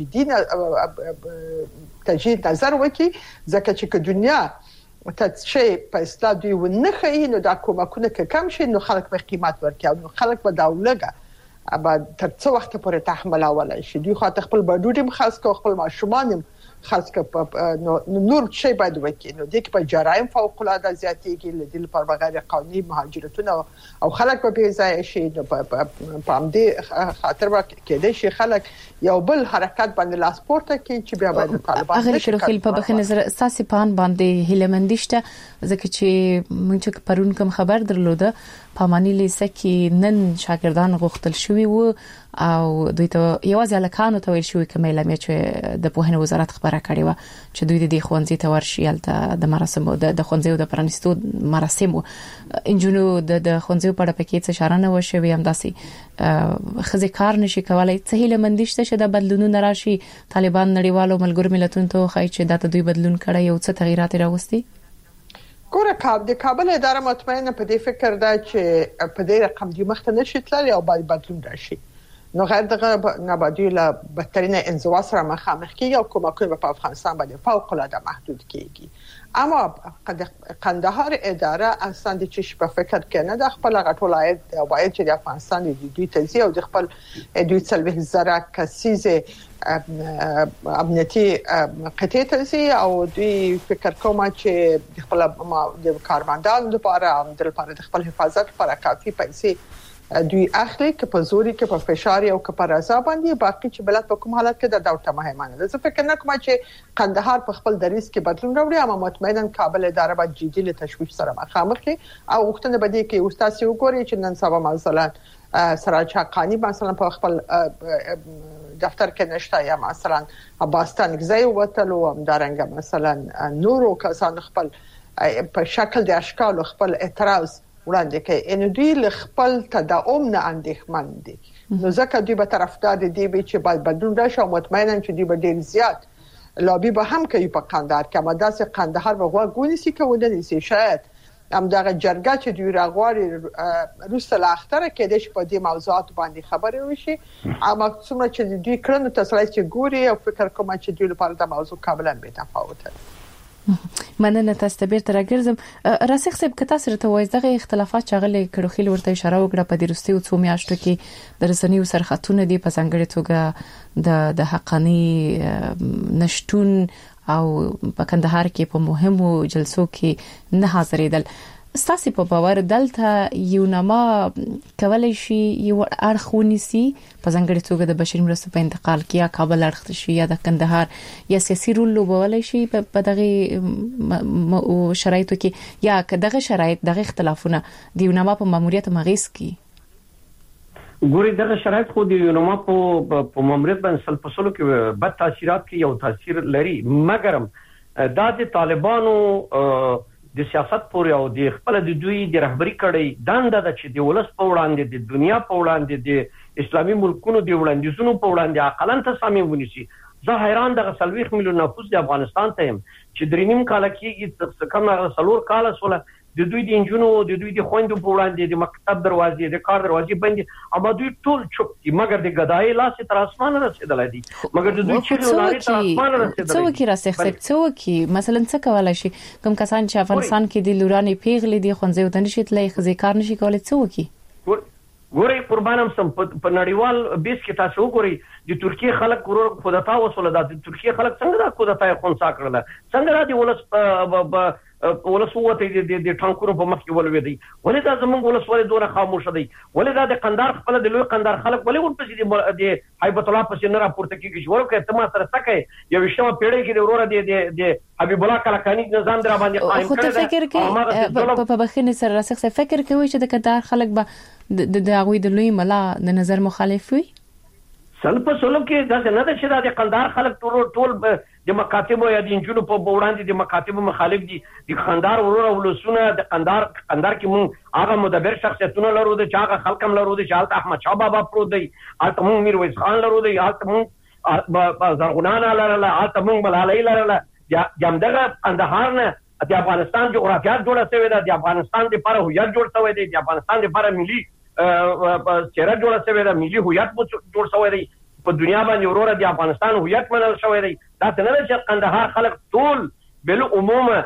جدي تجدید نظر وکړي، ځکه چې دنیا ته شي په اصطلاح دی ونه خي، نو دا کومکونه کم شي، نو خلک به قیمت ورکړي، نو خلک به دا ولګه ابا تر څو وخت پورې تحمل اولای شي. دوی خاطر خپل بډوډم خاص کو خپل ماشومان خاص کو نور شي باید وکړي. نو د کې په جرایم فوق العاده زیاتېږي، لدل پر بغیر قانوني مهاجرتونه او خلک په بيځای شي. نو په دې خاطر کې د شي خلک یو بل حرکت باندې لاسپورت کوي چې بیا باید طالبان
هغه شروع په بخنه نظر اساسي پان باندې هیلمندشته، ځکه چې موږ پرون کوم خبر درلوده پامانی لیسه کې نن شاګردان غوښتل شوی وو او دوی ته یوازې الکانو ته ویل شوی کومه لمه چې د پوهنې وزارت خبره کړې و چې دوی د خوندزي ته ورشي الته د مراسمو د خوندزي او د پرانستو مراسمو انجونو د خوندزي په اړه پکې څه اشاره نه وشوي، هم داسي خزي کار نشي کولای. څه هیلمندشته چې د بدلونونو راشي، طالبان نړیوالو ملګرو ملتونو ته خای چې د دوی بدلون کړي او څه تغیرات راوستي.
ګوره د کابل اداره مطمئنه په دې فکر ده چې په دې رقم دی مخته نشي تللی او باید بدلون راشي. نو غیر دغه نبادی له بدترین انزوا سره مخامخ کیږي او کومکونه په افغانستان باندې فوق العاده محدود کیږي. اما قندهار اداره اصلا د چش په فکر کې نه د خپل غټولای وایي چې د افغانستان د دوی تزي او د خپل دوی څلوي زره کسیزه امنیتي قطعه تزي او دوی فکر کوم چې د خپل د کارمندانو لپاره د خپل حفاظت لپاره کافي پیسې دوی اخلي که په زوري که په فشار او که په رضا باندې باقي چې بلد په کوم حالت کې د دولت مهمانه ده. زه فکر نه کوم چې قندهار په خپل دریس کې بدلون راوړي، اما مطمئنا کابل اداره باید جدي له تشویش سره مخامخ شي او وختونه بده کې استاد وګوري چې نن سبا مثلا سراج حقانی مثلا په خپل دفتر کې نشته یا مثلا عباستان گزای وتل او همدارنګه مثلا نورو کسان خپل په شکل د اشکال خپل اعتراض وړاندې کوي ان دوی خپل تداوم نه اندېښمن دي. نو ځکه دوی به طرفدار دي چې باید بدلون راشي او مطمئنا چې دوی به ډیر زیات لابي به هم کوي په قندهار کې. اما داسې قندهار به غوږ سي کوي نه شاید هم دغه جرګه چې دوی راغوري روسه لاختره کېدې چې په دې موضوعات باندې خبرې وشي. اما څومره چې دوی کړنو تسلی چې ګوري او فکر کوم چې دوی لپاره د موضوع کاملا به تفاوت دی.
مننه تاسو ته بیرته راګرځم. راسخ صاحب که تاسو ته وایي دغه اختلافات چې غلې کړو خېل ورته اشاره وکړه په دې وروستیو څو میاشتو کې د رسنیو سرخطونه دي په ځانګړي توګه د حقانی نشټون او په کندهار کې په مهمو جلسو کې نه حاضرېدل. ستاسو په باور دلته یو نامه کولای شي یو اړخونی سي په ځانګړي توګه د بشري مرستو په انتقال کې یا کابل اړخ شي یا د کندهار یا سیاسي رول لوبولای شي په دغه شرایطو کې یا دغه شرایط دغه اختلافونه د یو نامه په ماموریت مغیس کې
ګوري دغه شرایط خو د یو نامه په ماموریت باندې سل په سلو کې بد تاثیرات کې یو تاثیر لري، مګر دا د طالبانو د سیاست پورې او د خپل د دوی د رهبری کړي دنده د چې د ولس په وړاندې د دنیا په وړاندې د اسلامي ملکونو د وړاندیزونو په وړاندې عقلن تصامیم ونیسي. زه حیران دغه 30 میلیون نفوس د افغانستان ته يم چې درینیم کال کې کم نه 3 کال سره د دوی د انجونو د دوی د خويندو په وړاندې د مکتب دروازې د کار دروازې بندي، اما دوی ټول چوپ دي، مګر د غدای لاس تر اسمانه رسیدل دي، مګر د دوی چې لارې تر اسمانه رسیدل دي.
څو کې راسخ څو کې مثلا څه کولای شي کوم کسان چې افغانستان کې د لورانې پیغلې دي خونځې ودان شي تلې خزې کار نشي کولای څو کې
ګوري قربانم سم په نړیوال بیس کې تاسو وګورئ د ترکیه خلک ورور خودتا وسول د ترکیه خلک څنګه دا خودتا خونسا کړل، څنګه د ولس وته د ټانکونو په مخ کې ولوي ولې دا زمونږ ولس ولې دوره خاموشه دی، ولې دا د قندهار خپل د لوی قندهار خلک ولې ورپسې د هیبت الله پسې نه راپورته کیږي چې ورکه ته ما سره سکه یو شمه پیړۍ کې د ورور د حبیب الله کلکانی نظام در باندې قائم کړی.
خو فکر کې په بخښنې سره راسخ فکر کوي چې د قندهار خلک به د هغوی د لوی ملا د نظر مخالف وي؟
سل په سلو کې دا نه ده چې د قندهار خلک ټول د مکاتبو یا د انجونو په وړاندې د مکاتبو مخالف دي. د قندهار ورور ولسونه د قندهار کې مون هغه مدبر شخصیتونه لرو د هغه خلکم لرو د حالت احمد شاه بابا پرو دی، حالت مون میرویس خان لرو دی، حالت مون زرغونانه لرله، حالت مون ملالۍ لرله. جامدغه قندهار نه د افغانستان جغرافیات جوړه شوې ده، د افغانستان لپاره هویت جوړ شوی دی، د افغانستان لپاره ملي چهره جوړه شوې ده، ملي هویت جوړ شوی دی، په دنیا باندې وروره د افغانستان هویت منل شوی دی. دا څنګه ده چې قندهار خلک ټول بل عموما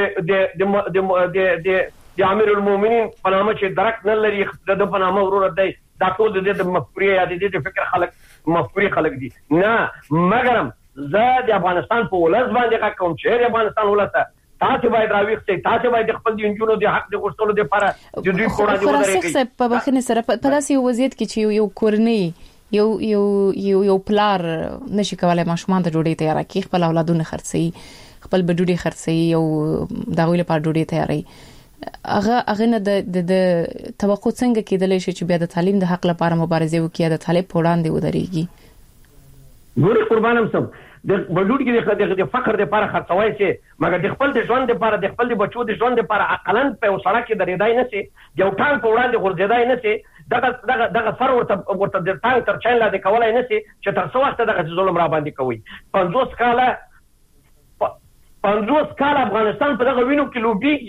د امیر المؤمنین په نامه چې درک نه لري د په نامه وروره دی، دا ټول د مفکورې یا د فکر خلک مفکورې خلک دي. نه مګرم زه د افغانستان په ولس باندې کوم چې د افغانستان ولس تاسو باید راويخته، تاسو باید خپل د انجونو د حق د غوښتلو لپاره د دوی کوړه
ودرېږي. په بخښنې سره په داسې وضعیت کې چې یو کورنۍ یو پلار نشي کولای ماشومان ته ډوډۍ تیار کړي، خپل اولادونه خرڅي، خپل بډوډۍ خرڅي او دغه لپاره ډوډۍ تیاري، هغه نه د توقع څنګه کېدلی شي چې بیا د تعلیم د حق لپاره مبارزه وکړي، د طالب په وړاندې ودرېږي؟
ګوري قربانم سم د بډوډ کې د فقر لپاره خرڅوي چې مګر د خپل د ژوند لپاره د خپل د بچو د ژوند لپاره عقلن په وسړه کې درېدای نه سي، یو ټان په وړاندې غورځېدای نه سي، دغه فر ورته د ټان تر چین لا د کولای نه سي چې تر څو وخت دغه ظلم را باندې کوي. 50 کاله افغانستان په دغه وینو کې لوبيږي،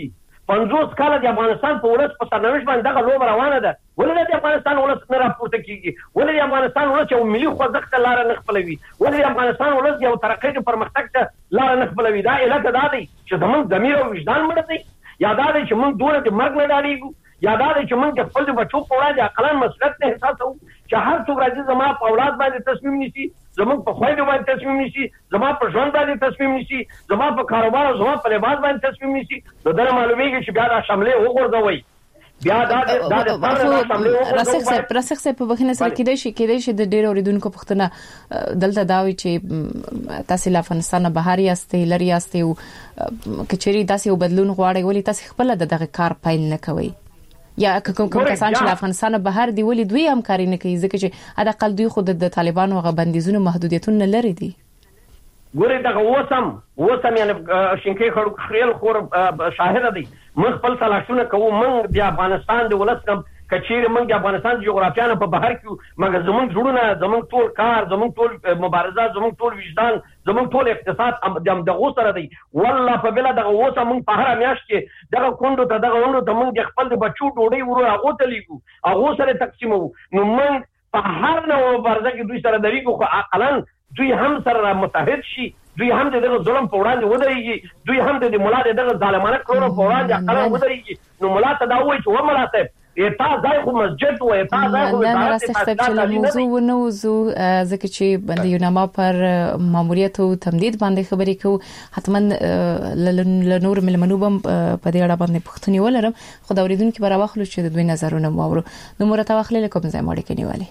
50 کال د افغانستان په ولس په سرنوشت باندې دغه لوبه روانه ده. ولې د افغانستان ولس نه راپورته کیږي؟ ولې د افغانستان ولس یو ملي خوځښت ته لار نه خپلوي؟ ولې د افغانستان ولس یو ترقۍ او پرمختګ ته لار نه خپلوي؟ دا علت دا دی چې زموږ ضمیر او وجدان مړ دی، یا دا دی چې موږ دونه د مرګ نه ډارېږو، یا دا دی چې موږ د خپل بچو په وړاندې عقلان مسؤلیت نه احساسوو چې هر څوک راځي زما په اولاد باندې تصمیم نیسي، زموږ په خویندو باندې تصمیم نیسي، زما په ژوند باندې تصمیم نیسي، زما په کاروبار او زما په لباس باندې تصمیم نیسي. نو دا معلومیږي چې بیا دا شاملې وګرځوي، بیا دا
راسخ صاحب په بخینه سره کېدای شي د ډېر اوریدونکو پوښتنه دلته دا وي چې تاسو له افغانستان بهر یاستئ، لري یاستئ او کچېری تاسو یو بدلون غواړئ، ولې تاسو خپل دغه کار پیل نه کوئ؟ یا کوم کسان چې له افغانستان بهر دی ولې دوی همکاري نه کوي؟ ځکه چې حد اقل دوی خود د طالبانو غو بندیزونو محدودیتونه لري دي.
ګورې دغه وسم یعنی شینکې خړل خور شاهد دی. موږ خپل تلاشونه کوو، موږ د افغانستان د ولس کم کچېره موږ د افغانستان د جغرافیانه په بهر کې مګر زموږ جوړونه، زموږ ټول کار، زموږ ټول مبارزه، زموږ ټول وجدان، زموږ ټول اقتصاد دغه سره دی. والله په بل دغه وسه موږ په هر میاشت کې دغه کوندو ته دغه وندو ته موږ خپل د بچو ډوډۍ ورو هغه ته لیکو، هغه سره تقسیمو. نو موږ په هر نوع مبارزه کې دوی سره دریږو، خو عقلن دوی هم سره متحد شي، دوی هم دغه ظلم په وړاندې ودرېږي، دوی هم د مولا دغه ظالمانه کړو په وړاندې عقلن ودرېږي. نو مولا ته دا وایي چې و مولا صاحب تا ځای خو مسجد و، تا ځای خو
د موضوع ونوزو ځکه چې باندې یو نامه پر ماموریت او تمدید باندې خبرې کوو، حتما ل نور ملمنو بم په دې اړه باندې پوښتنې ولرم، خو دا اوریدونکو به راوخلو چې د دوی نظرونه مو نو مرته واخلې کوم ځای مړ کې نیولې.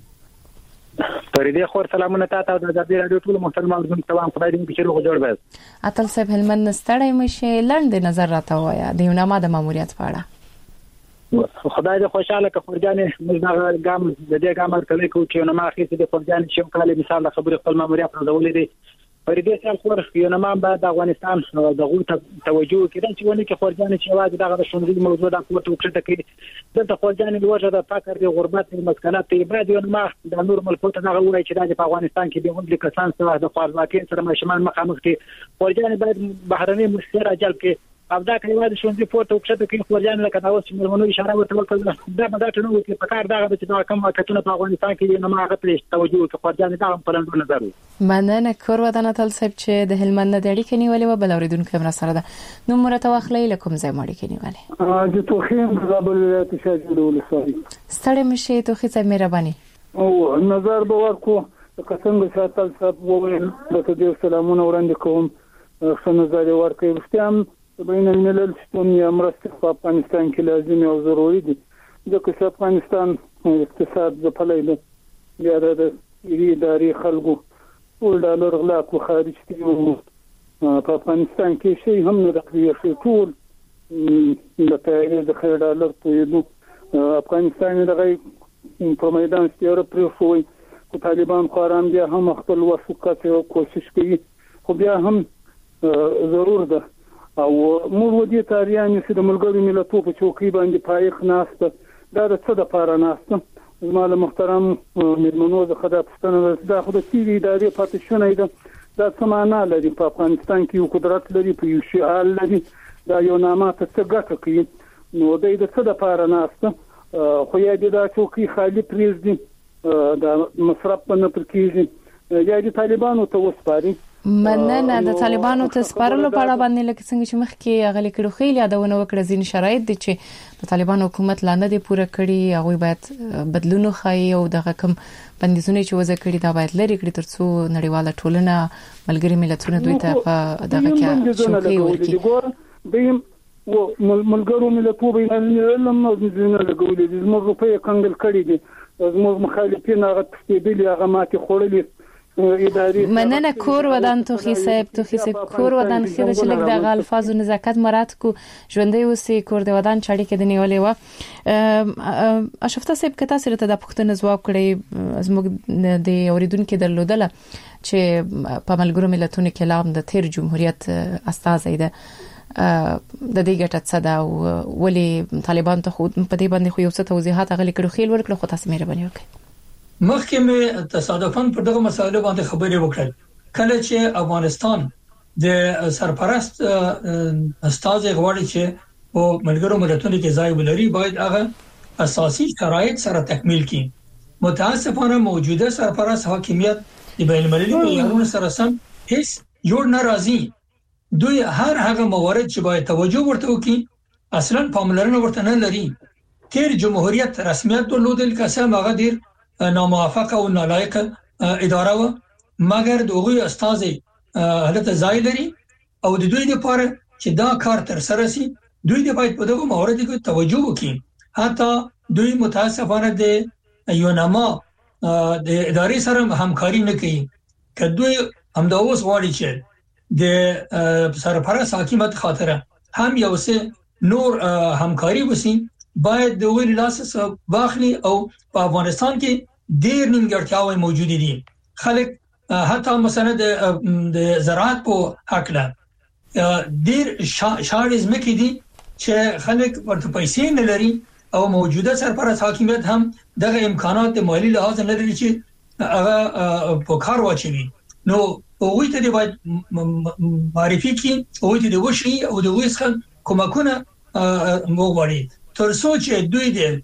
پرې خور سلامونه تاسو او د ازادي رادیو ټول محترم اوریدونکو ته خدای دې چې روغ جوړ وي.
اتل صاحب هلمند ستړی مشه لنډ نظر راته وایا د یو نامه د ماموریت په اړه.
خدای دې خوشاله که فرجانې موږ دا ګام د دې ګام تللی کوو چې نو ما اخیستې د فرجانې شم کاله مثال د خبرې خپل ماموریت راځولې دي. پر دې سال خور یو نامه بعد د افغانستان دغه توجه کړي چې ونه کې فرجانې چې واځي دغه شوندې موضوع د کوټه وکړه کې د فرجانې لوجه د فقر د غربت د مسکنات ته بعد یو نامه د نور ملکونو ته دغه وایي چې د افغانستان کې به موږ کسان سره د خپلواکۍ سره مشمن مخامخ دي. فرجانې باید بهرنۍ مستعار جلب کې او دا کلیوال شوندې پورته وکړه کې فرجانې لکه دا اوس چې موږ اشاره وکړه دا به دا ټنو کې په کار دغه چې دا کوم وختونه په افغانستان کې نو ما غوښتل توجه وکړه فرجانې دا په لندن نظر
مننه کور ودان اتل صاحب چې د هلمند د اړیکې نیولې و بل اوریدونکو هم سره ده. نو مرته واخلې لکم ځای مړ کې نیولې
د توخیم د زابل ولایت شاجوړ ولسوالۍ.
ستړي مشه توخی صاحب مهرباني
او نظر به ورکو څنګه ساتل صاحب وویل د دې سلامونه وړاندې کوم څه نظر ورکوي. وختم بین الملل شتون یا مرسته په افغانستان کې لازمي او ضروري دي ځکه چې افغانستان اقتصاد ځپلی دی، بیا د ادارې خلکو ټول ډالر غلا کو خارج کړي په افغانستان کې شي هم نه دقیق ټول د پیسې د خیر ډالر په افغانستان دغه په میدان ستیاره پرېښوي، خو طالبان خوران بیا هم خپل وسوقات او کوشش کوي، خو بیا هم ضرور ده او موږ ودی تاریان چې د ملګرو ملتونو په چوکۍ باندې پایخ ناسته دا د څه د پاره ناسته. زموږ محترم مېلمنو زه خدای پښتنه دا خو د تیری ادارې پاتې شونه ده، دا څه معنا لري؟ په افغانستان کې یو قدرت لري، په یو شعار لري، دا یو نامه ته څه ګټه کوي؟ نو د څه د پاره ناسته؟ خو یا د چوکۍ خالی پریږدي دا مصرف نه پرکېږي یا د طالبانو ته وسپاري.
مننه د طالبانو ته سپارلو په اړه باندې لکه څنګه چې مخکې غلي کړو خېل یادونه وکړه ځین شرایط دي چې د طالبانو حکومت لاندې دی پوره کړی، هغه باید بدلون خای او دغه کم بندیزونه چې وځ کړی دا باید لري کړی ترڅو نړیواله ټولنه ملګری ملتونه دوی ته په دغه کې شوکي ورکړي.
دیم و ملګرو ملتونو بین الملل موزونه لګولې دي، زموږ روپې کنګل کړی دي، زموږ مخالفین هغه تشدید هغه ماته خورلې.
مننه کور ودان توخی صاحب کور ودان خیر چې لګ د الفاظ او نزاکت مراد کو ژوندې اوسې کور د ودان چاړي کې د نیولې و. اشرفته صاحب کته سره ته د پښتنه جواب کړی زموږ د اوریدونکو درلودله چې په ملګرو ملتونو کې لام د تیر جمهوریت استازی ده د دې ګټه څه ده او ولی طالبان ته خود په دې باندې خو یو څه توضیحات غلي کړو خېل ورکړو خو تاسو مهرباني وکړئ.
مخکې مې تصادفاً پر دغه مسایلو باندې خبرې وکړل کله چې افغانستان د سرپرست استاد غواړي چې او ملګرو ملتونو کې ځای ولري باید هغه اساسي شرایط سره تکمیل کړي. متاسفانه موجوده سرپرست حاکمیت د بین المللي معیارونو سره سم هیڅ جوړ ناراضي. دوی هر هغه موارد چې باید توجه ورته وکړي اصلا پاملرنه ورته نه لري. تیر جمهوریت رسمیت درلودل قسم هغه ډیر ناموافقه او نالایق اداره و، مګر دغه استاد حالت ځای لري او د دوی لپاره چې دا کار تر سره شي دوی د باید په دغه موارد کې توجه وکړي. حتی دوی متاسفانه د یوناما د ادارې سره همکاري نه کوي. که دوی همدا اوس غواړي چې د سرپرست حکومت خاطره هم یو څه نور همکاري وسی باید د ویل لاس واخلي او په افغانستان کې ډېر نیمګړتیاوې موجود دي. خلک حتی مثلا د زراعت په حق له ډېر شاړې ځمکې دي چې خلک ورته پیسې نه لري او موجوده سرپرست حاکمیت هم دغه امکانات د مالی لحاظ نه لري چې هغه په کار واچوي. نو هغوی ته باید معرفي کړي، هغوی ته د وشي او د وسخه کومکونه وغواړي تر څو چې دوی د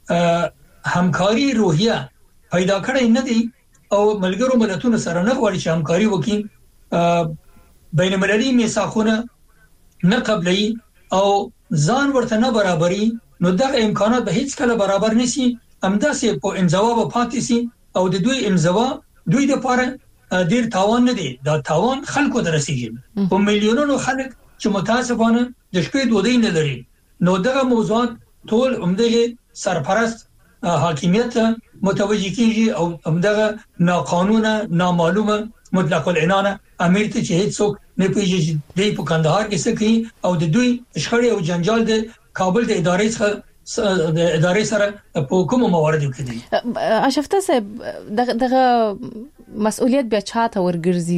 همکاري روحیه پیدا کړي نه دي او ملګرو ملتونو سره نه غواړي چې همکاري وکړي، بین المللي میثاقونه نه قبلي او ځان ورته نه برابري، نو دغه امکانات به هیڅ کله برابر نشي. همداسې په انزوا به پاتې شي او د دوی انزوا دوی د لپاره ډیر تاوان نه دی، دا تاوان خلکو ته رسیږي. په میلیونونو خلک چې متاسفانه د شپې ډوډۍ نه لري. نو دغه موضوعات ټول همدغه سرپرست حاکمیت متوجه کیږي او همدغه ناقانونه نامعلومه مطلق العنانه امیر ته چې هیڅوک نه پیژني د په کندهار کې څه کوي او د دوی شخړې او جنجال د کابل د ادارې سره په کومو مواردو کې دي.
اشرفته صاحب دغه مسؤلیت بیا چاته ورګرځي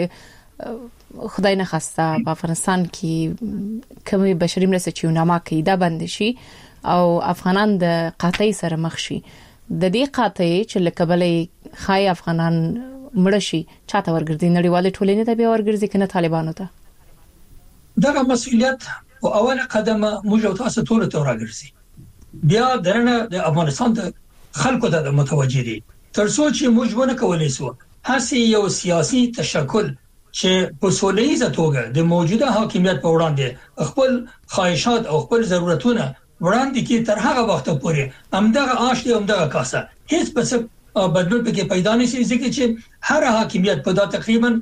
ځکه خدای نه خواسته په افغانستان کې کومي بشري مرسته چې یوناما کې دا بند شي او افغانان د قحطۍ سره مخ شي. د دې قحطۍ چې لکبلې خای افغانان مړ شي چاته ورګرځي؟ نړیوال ټولنې ته بیا ورګرځي کنه طالبانو ته؟
دغه مسؤلیت او اوله قدمه موږ او تاسو ټول ته راګرځي. بیا درنه د افغانستان د خلکو ته متوجه دي تر څو چې موږ ونه کولای سو هڅه یو سیاسي تشکل چې په سولهیزه توګه د موجوده حاکمیت په وړاندې خپل خواهشات او خپل ضرورتونه وړاندې کې تر هغه وخت پورې همدغه آش دی همدغه کاسه هیڅ څه بدلون پکې پیدا نشي ځکه چې هر حاکمیت په دا تقریبا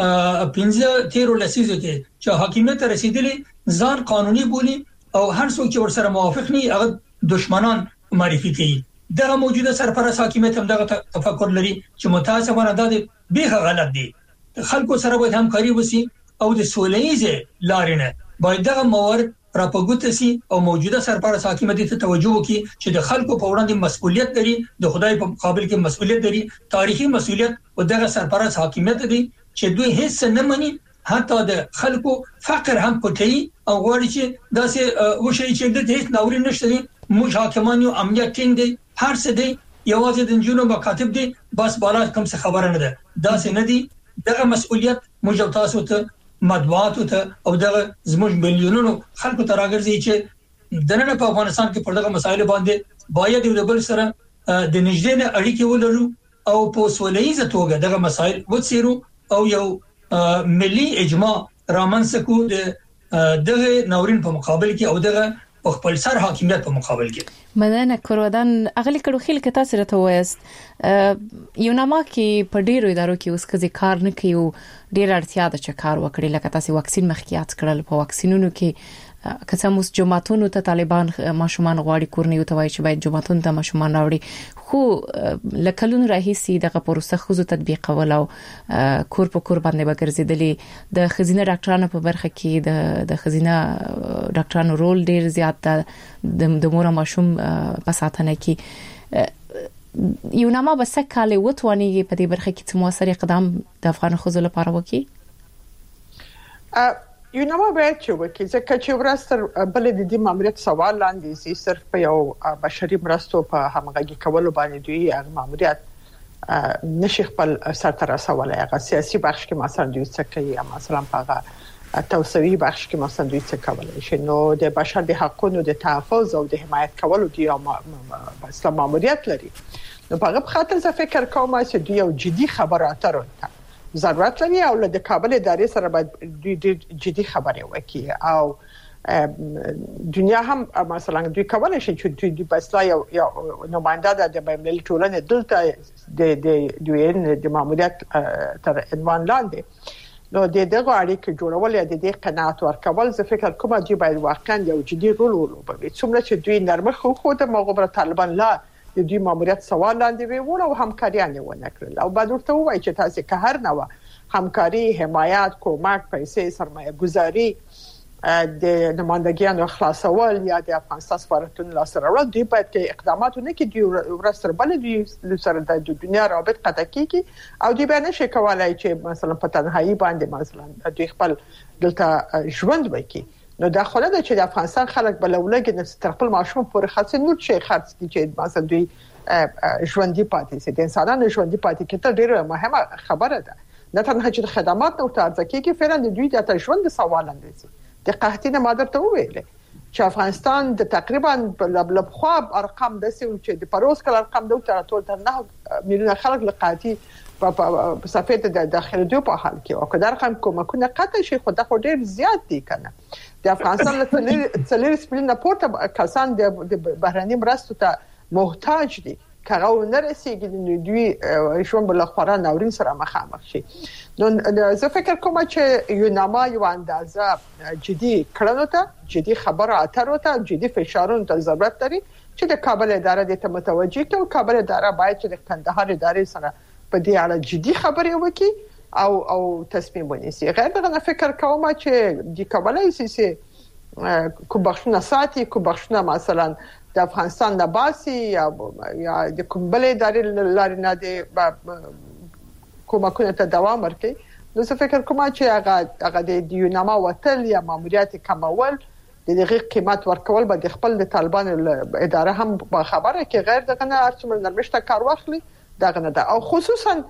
15 لسیزو کې چې حاکمیت رسیدلی ځان قانوني بولی او هر څوک چې ورسره موافق نه هغه دشمنان معرفي کوي. دغه موجوده سرپرست حاکمیت هم دغه تفکر لري چې متاسفانه د بیخه غلط دي. خلکو سره باید همکاري وسی او د سولهیزه لارینه باید دغه موارد راپګوت سي او موجوده سرپرست حاکمیت ته توجه وکړي چې د خلکو په وړاندې مسؤلیت لري، د خدای په مقابل کې مسؤلیت لري، تاریخي مسؤلیت او دغه سرپرست حاکمیت دي چې دوی هیڅ نه مني، حتی د خلکو فقر هم پټي او غواړي چې داسې وشي چې د هیڅ ناورین نشته. موږ حاکمان یو امنیت ټینګ دي، هر څه دي، یوازې د جنونو مکاتب دي، بس بالا کوم څه خبره نه ده. داسې نه دي. دغه مسؤلیت موږ تاسو ته مطبوعات ته او دغه زموږ ملیونونو خلکو ته راګرځي چې دنه په افغانستان کې پر دغه مسایل باندې باید یو بل سره د نږدې اړیکې ولرو او په سولهیزه توګه دغه مسایل وڅیرو او یو ملي اجماع رامنځته کو دغه ناورین په مقابل کې او دغه په خپل سر حاکمیت په مقابل کې.
مننه کورودان اغلی کړو خل کې تاسو راته وایست یوناما کې په ډیرو ادارو کې اوس کزي کار نه کوي، ډیر اړتیا ده چې کار وکړي، لکه تاسو واکسین مخکیات کړل، په واکسینونو کې کڅموس جماعتونو ته طالبان ماشومان غواړي کورنیو ته وایي چې باید جماعتونو ته ماشومان راوړي، خو لکلون راهیسي دغه پروسه خو تطبیقول او کور په کور باندې وګرځیدلې. د خزینه ډاکټرانو په برخه کې د خزینه ډاکټرانو رول ډیر زیات ده د مور ماشوم په ساتنه کې. یوناما به څه کال وتوانیږي په دې برخه کې چې موثر اقدام د افغان خزو لپاره وکړي؟
یوناما باید چې وکړي ځکه چې ورستر بل د دې ماموریت سوال لاندې سي صرف په یو بشري مرستو په همغږي کولو باندې دوی هغه ماموریت نشي خپل سرته رسولای. هغه سیاسي بخش کې مثلا دوی څه کوي، مثلا په توسعي بخش کې مثلا دوی څه کولای شي. نو د بشر د حقوقو د تحفظ او د حمایت کولو دی اصلا ماموریت لري. نو په هغه خاطر زه فکر کوم چې دوی یو جدي خبرو اترو ته ضرورت لري او د کابل ادارې سره باید دوی جدي خبرې وکړي او دنیا هم مثلا دوی کولای شي چې دوی بسلا یو نماینده د بین‌المللي ټولنې دلته د ماموریت تر عنوان لاندې نو دغه اړیکې جوړول یا د قناعت ورکول زه فکر کوم دوی باید واقعا یو جدي رول ولوبوي. څومره چې دوی نرمخ خو د مغرب طالبان لا د دوی ماموریت سوال لاندې وي او همکاریان ونه کړل او بعد ورته وایي چې تاسو که هر نوع همکاري، حمایت، کومک، پیسې، سرمایه گذاری د نمائندګانو خلاصول یا د افغانستان سفارتونو لاسته راوړل دوی باید اقدامات وکړي. دوی ورسره بل دوی سره د دنیا رابط قطع کیږي او دوی به نشي کولای چې مثلا په تنهایی باندې مثلا دوی خپل دلته ژوند وکړي. نو دا خو نه ده چې د افغانستان خلک بلولګي نه تر خپل ماشوم پورې خاصه نور شي خرڅ کړي چې مثلا دوی ژوندۍ پاتې سي. د انسانانو ژوندۍ پاتې کېدل ډیره مهمه خبره ده. نه تنها چې خدمات نو ترځ کیږي فعلا د دوی د ژوند سوال اندي د قحطۍ نه مادر ته ویل چې افغانستان د تقریبا لبخوا ارقام د سیو چې د پروس کل ارقام د ټول تر 9 میلیون خلک لقحطۍ په صفحه د داخلي دوی په حال کې او کله رقم کومکونه قطع شي خو د ډیر زیات دي کنه. د افغانستان له څلور سپلین پورته کسان د بهراني مرستو ته محتاج دي. کاغه نه رسیدي دوی شوم بل خورا ناورین سره مخامخ شي. نو زه فکر کوم چې یو نامه یو اندازه جدي کړنو ته جدي خبره اترو ته جدي فشارونو ته ضرورت لري چې د کابل اداره د متوجي کې او کابل اداره باید چې د کندهار ادارې سره په دې اړه جدي خبرې وکړي او تصمیم ونیسي. غیر دغه فکر کوم چې د کابل سیسي کوم بخښنه ساتي کوم بخښنه مثلا د افغانستان د باسي یا د کومبل ادارې لارې نه د کومکونه ته دوام ورکړي. نو زه فکر کوم چې هغه د یوناما وتل یا ماموریت کمول د دغه قیمت ورکول به د خپل د طالبان اداره هم خبره کې غیر دغه نه ارڅمل نرمشته کار واخلي دغه نه ده او خصوصا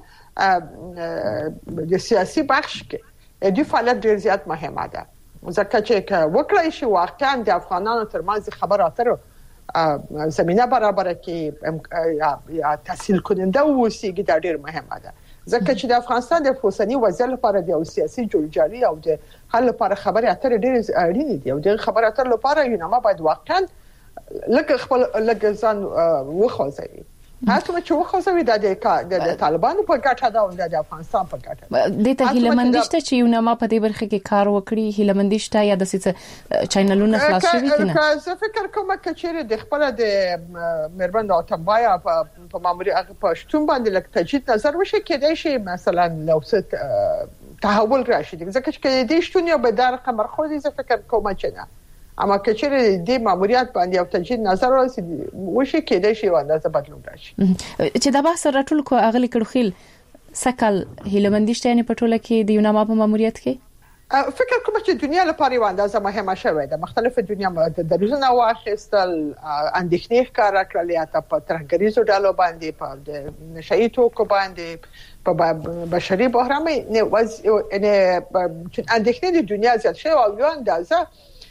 د سیاسي بخش کې د فعالیت ډیر زیات مهمه ده. ځکه چې وکړای شي واقعا د افغانانو ترمنځ خبرو اترو زمينه برابر کې یا تحصیل کننده اوسېږي دا ډیر مهمه ده. ځکه چې د افغانستان د فوسنی وضعیت لپاره د سیاسي جوړجاړي او د حل لپاره خبرې اترې ډیر اړینې دي او د خبرې اترې لپاره یو نامه باید واقعا لکه خپل لکه ځان وخوځي. هڅه چې وخوځوي د طالبانو په ګټه ده او د افغانستان په ګټه.
د ته هیلمندشته چې یو نامه په دې برخه کې کار وکړي هیلمندشته یا د څه چینلونو خلاص شوي کنه.
زه فکر کوم چې د خپل د مهربان اتمبایا په ماموریت په شتون باندې لکه تجدید نظر وشي کېدای شي مثلا لو څه تحول راشي ځکه چې د شتون یو به در قمر خو دې زه فکر کوم چې نه اما کچېره د ماموریت باندې او تجدید نظر وشي کېدای شي اندازه بدلون راشي.
چې دا بحث راټول کو اغلی کړخیل سکل هیلمندشته نه پټوله کې د یوناما په ماموریت کې
فکر کوم چې دنیا لپاره یو اندازه مهمه شوه ده. مختلفه دنیا د روزنه واخیستل اندېښنې ښکارا کړل یا په ترهګریزو ډالو باندې په نشئی توکو باندې په بشري بحران نه وز نه اندېښنې د دنیا زیات شوه او یو اندازه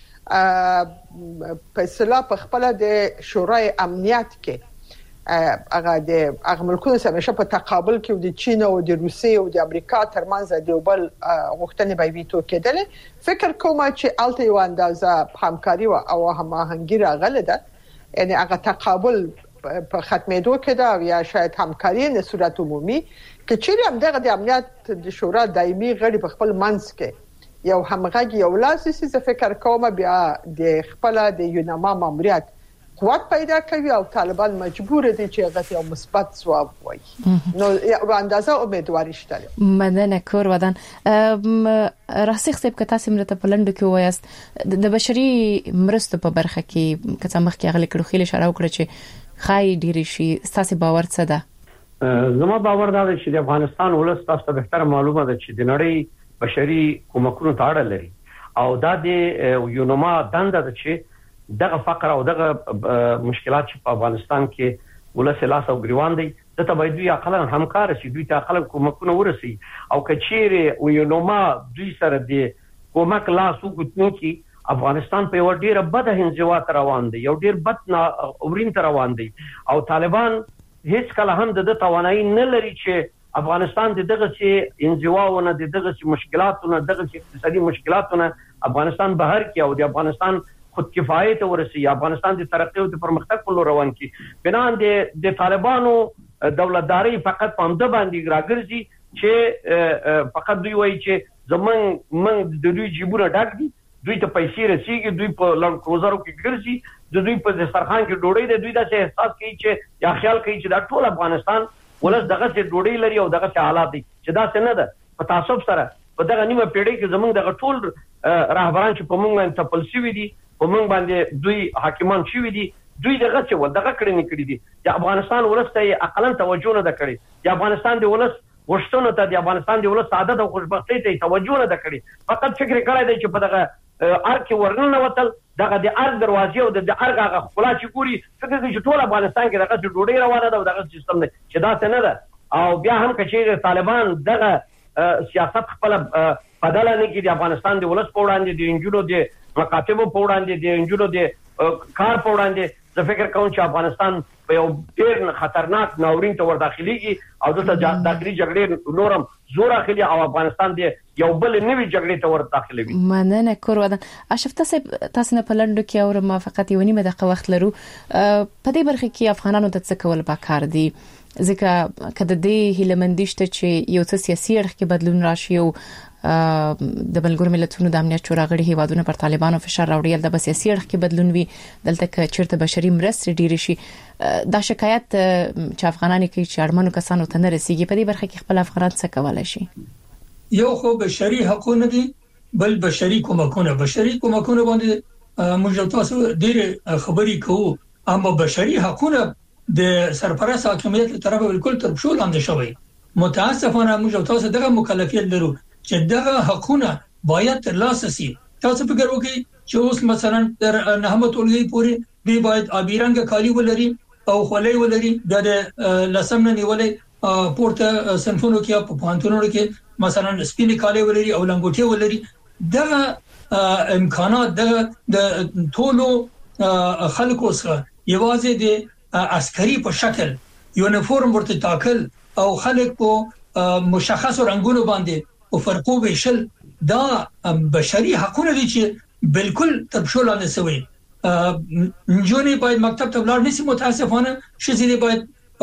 په اصطلاح په خپل د شورای امنیت کې هغه ملکونو سره په تقابل کې د چین او د روسیې او د امریکا ترمنځ د بل غوښتنې به ویټو کېدل. فکر کوم چې الته یو اندازه همکاري او هماهنګي راغله ده یعنی هغه تقابل په ختمېدو کې ده یا شاید همکاري نه صورت عمومي کې چې هم دغه د امنیت د شورا دایمي غړي په خپل منځ کې یو همغږي یو لاسي څه فکر کوم بیا د خپل د یوناما ماموریت قوت پیدا کوي او طالبان مجبور دي چې هغه یو مثبت ځواب وایي. نو یو اندازه امیدواري شته.
مدنه کور ودان راسخ سب کته سمرته پلند کې وایست د بشري مرستو په برخه کې کڅ مخ کې غل کړو خېل اشاره وکړه چې خای ډیر شي تاسو باور څه ده؟
زما باور دا دی چې د افغانستان ولس تاسو ته بهتر معلومه ده چې د نړۍ بشري کومکونو ته اړه لري او دا د یوناما دنده ده چې دغه فقر او دغه مشکلات چې په افغانستان کې ولس لاس او ګریوان دي د تبعید یا عقلا همکار شي دوی ته عقلا کومکونه ورسي او کچيره یوناما دوی سره د کومک لاس وګتنو کې افغانستان په یو ډیر بد هنځوا تر روان دی، یو ډیر بد اورین تر روان دی او طالبان هیڅ کله هم د توانایي نه لري چې افغانستان دغه چې انزواونه دغه چې مشکلاتونه دغه چې اقتصادي مشکلاتونه افغانستان بهر کې او د افغانستان خود کفایت ورسي، افغانستان د ترقی او د پرمختګ په لور روان کی. بنان د طالبانو دولتداري فقط په همده باندې راګرځي چې فقط دوی وایي چې زمون د دوی جیبونه ډک دي، دوی ته پیسې رسیږي، دوی په لند کروزرو کې ګرځي، دوی په دسترخوان کې ډوډۍ ده، دوی دا احساس کوي چې یا خیال کوي چې دا ټول افغانستان ولس دغه چې ډوډۍ لري او دغه حالات دي چې دا څنګه ده. په تعصب سره په دغه نیمه پیړۍ کې زمونږ دغه ټول رهبران چې په موږ باندې تپلسي دي، په موږ باندې دوی حاکمان شوي دي، دوی دغه چې دغه کړی نه کړی دي. د افغانستان ولس ته عقلاً توجه نه ده کړې، د افغانستان د ولس غوښتنو ته، د افغانستان د ولس سعادت او خوشبختۍ ته توجه نه ده کړې. فقط فکر کړی دی چې په دغه ارګ کې ورننه وتل، دغه د ارګ دروازې او د ارګ هغه خلا چې ګوري فکر کوي چې ټول افغانستان کې دغه ډوډۍ روانه ده او دغه سیستم دی چې دا څه نه ده. او بیا هم چې طالبان دغه سیاست خپل بدل نه کړي د افغانستان د ولس په وړاندې، د انجونو د مکاتبو په وړاندې، د انجونو د کار په وړاندې، زه فکر کوم چې افغانستان په یو ډیر خطرناک ناورین ته ور داخليږي او دلته داخلي جګړې نورم زور اخلي او افغانستان د یو بل نوې جګړې ته ور داخلوي.
مننه کورودان. اشرف تاسو نه پلندو کې اور موافقت یو نیمه دقیقه وخت لرو. په دې برخه کې افغانانو ته څه کول پکار دي؟ ځکه کله دې هیلمندشته چې یو څه سیاسي اړخ کې بدلون راشي او د بلګور ملتونو د امنیت شورا غړي هیوادونه پر طالبانو فشار راوړي، د سیاسي اړخ کې بدلون وي، دلته کې چیرته بشري مرستې ډېر شي. دا شکایت چې افغانان کوي چې اړمنو کسانو ته نه رسیږي، په دې برخه کې خپل افغانان څه کولای شي؟
یو خو بشري حقوق دي، بل بشري کومکونه باندې موږ تاسو ډېر خبري کوو، اما بشري حقوق د سرپرست حکومت له طرفه بالکل تر شو لاندې شوی. متاسفانه موږ تاسو دغه مکلفیت لرو چې دغه حقونه باید ترلاسه شي. تاسو فکر وکړئ چې اوس مثلا در نهمت ولګي پوری دی باید ابیرنګ کالی ولري او خولۍ ولري، د لسمنه نیولې پورته سنفونو کې په پانتونو کې مثلا سپینې کالی ولري او لنګوټي ولري. دغه امکانات د ټولو خلکو سره یوازې د عسکري په شکل یونیفورم ورته تاکل او خلک په مشخص رنگونو باندې او فرقو ویشل، دا بشري حقونه دي چې بالکل تبشول لاندې سوي. نجونې باید مکتب ته ولاړ نشي، متاسفانه شې باید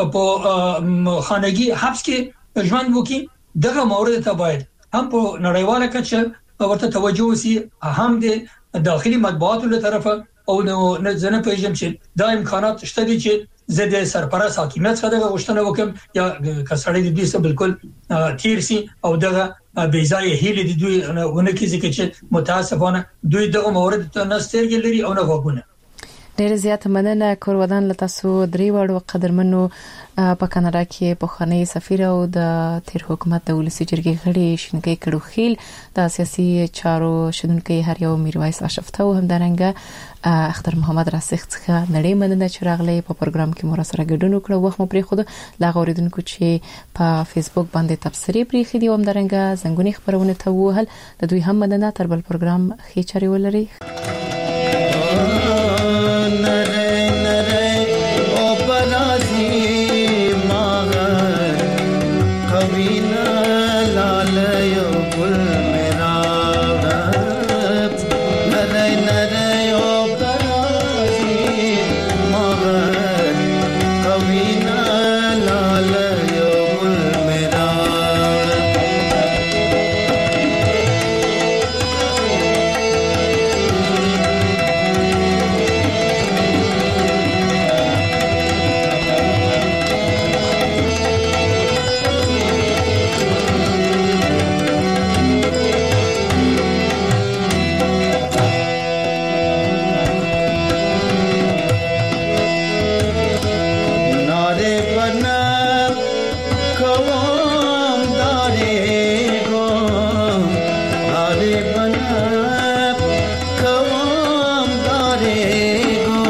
په خانگی حبس کې ژوند وکړي. دغه مورد ته باید هم په نړیواله کچه ورته توجه وشي، هم د داخلي مطبوعاتو له طرفه او نه ځنه پیژم چې دا امکانات شته دي چې زه د سرپرست حکومت څخه دغه غوښتنه وکم یا کسړې د دې څخه بالکل تیر سي او دغه بیځای هیله د دوی ونه کیږي چې متاسفانه دوی دغه مورد ته نسترګل لري او نه غوښنه.
ډېر زیات مننه کورودان لته سو درې وړو قدرمنو په کاناډا کې په خاني سفیر او د تیر حکومت د ولسی جرګې غړي شینګي کړو خیل د سیاسي چارو شندونکو هر یو میرویس اشرفته او همدارنګه اختر محمد راسخ څخه نړۍ مننه چې راغلي په پروګرام کې مو سره ګډون وکړو. وخت مو پرې خود لا غوړیدونکو چې په فیسبوک باندې تبصرې پرې خېدي او همدارنګه زنګونی خبرونه ته وهل د دوی هم مننه. تر بل پروګرام خې چاري ولري.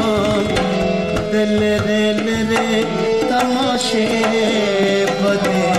तमाशे बदे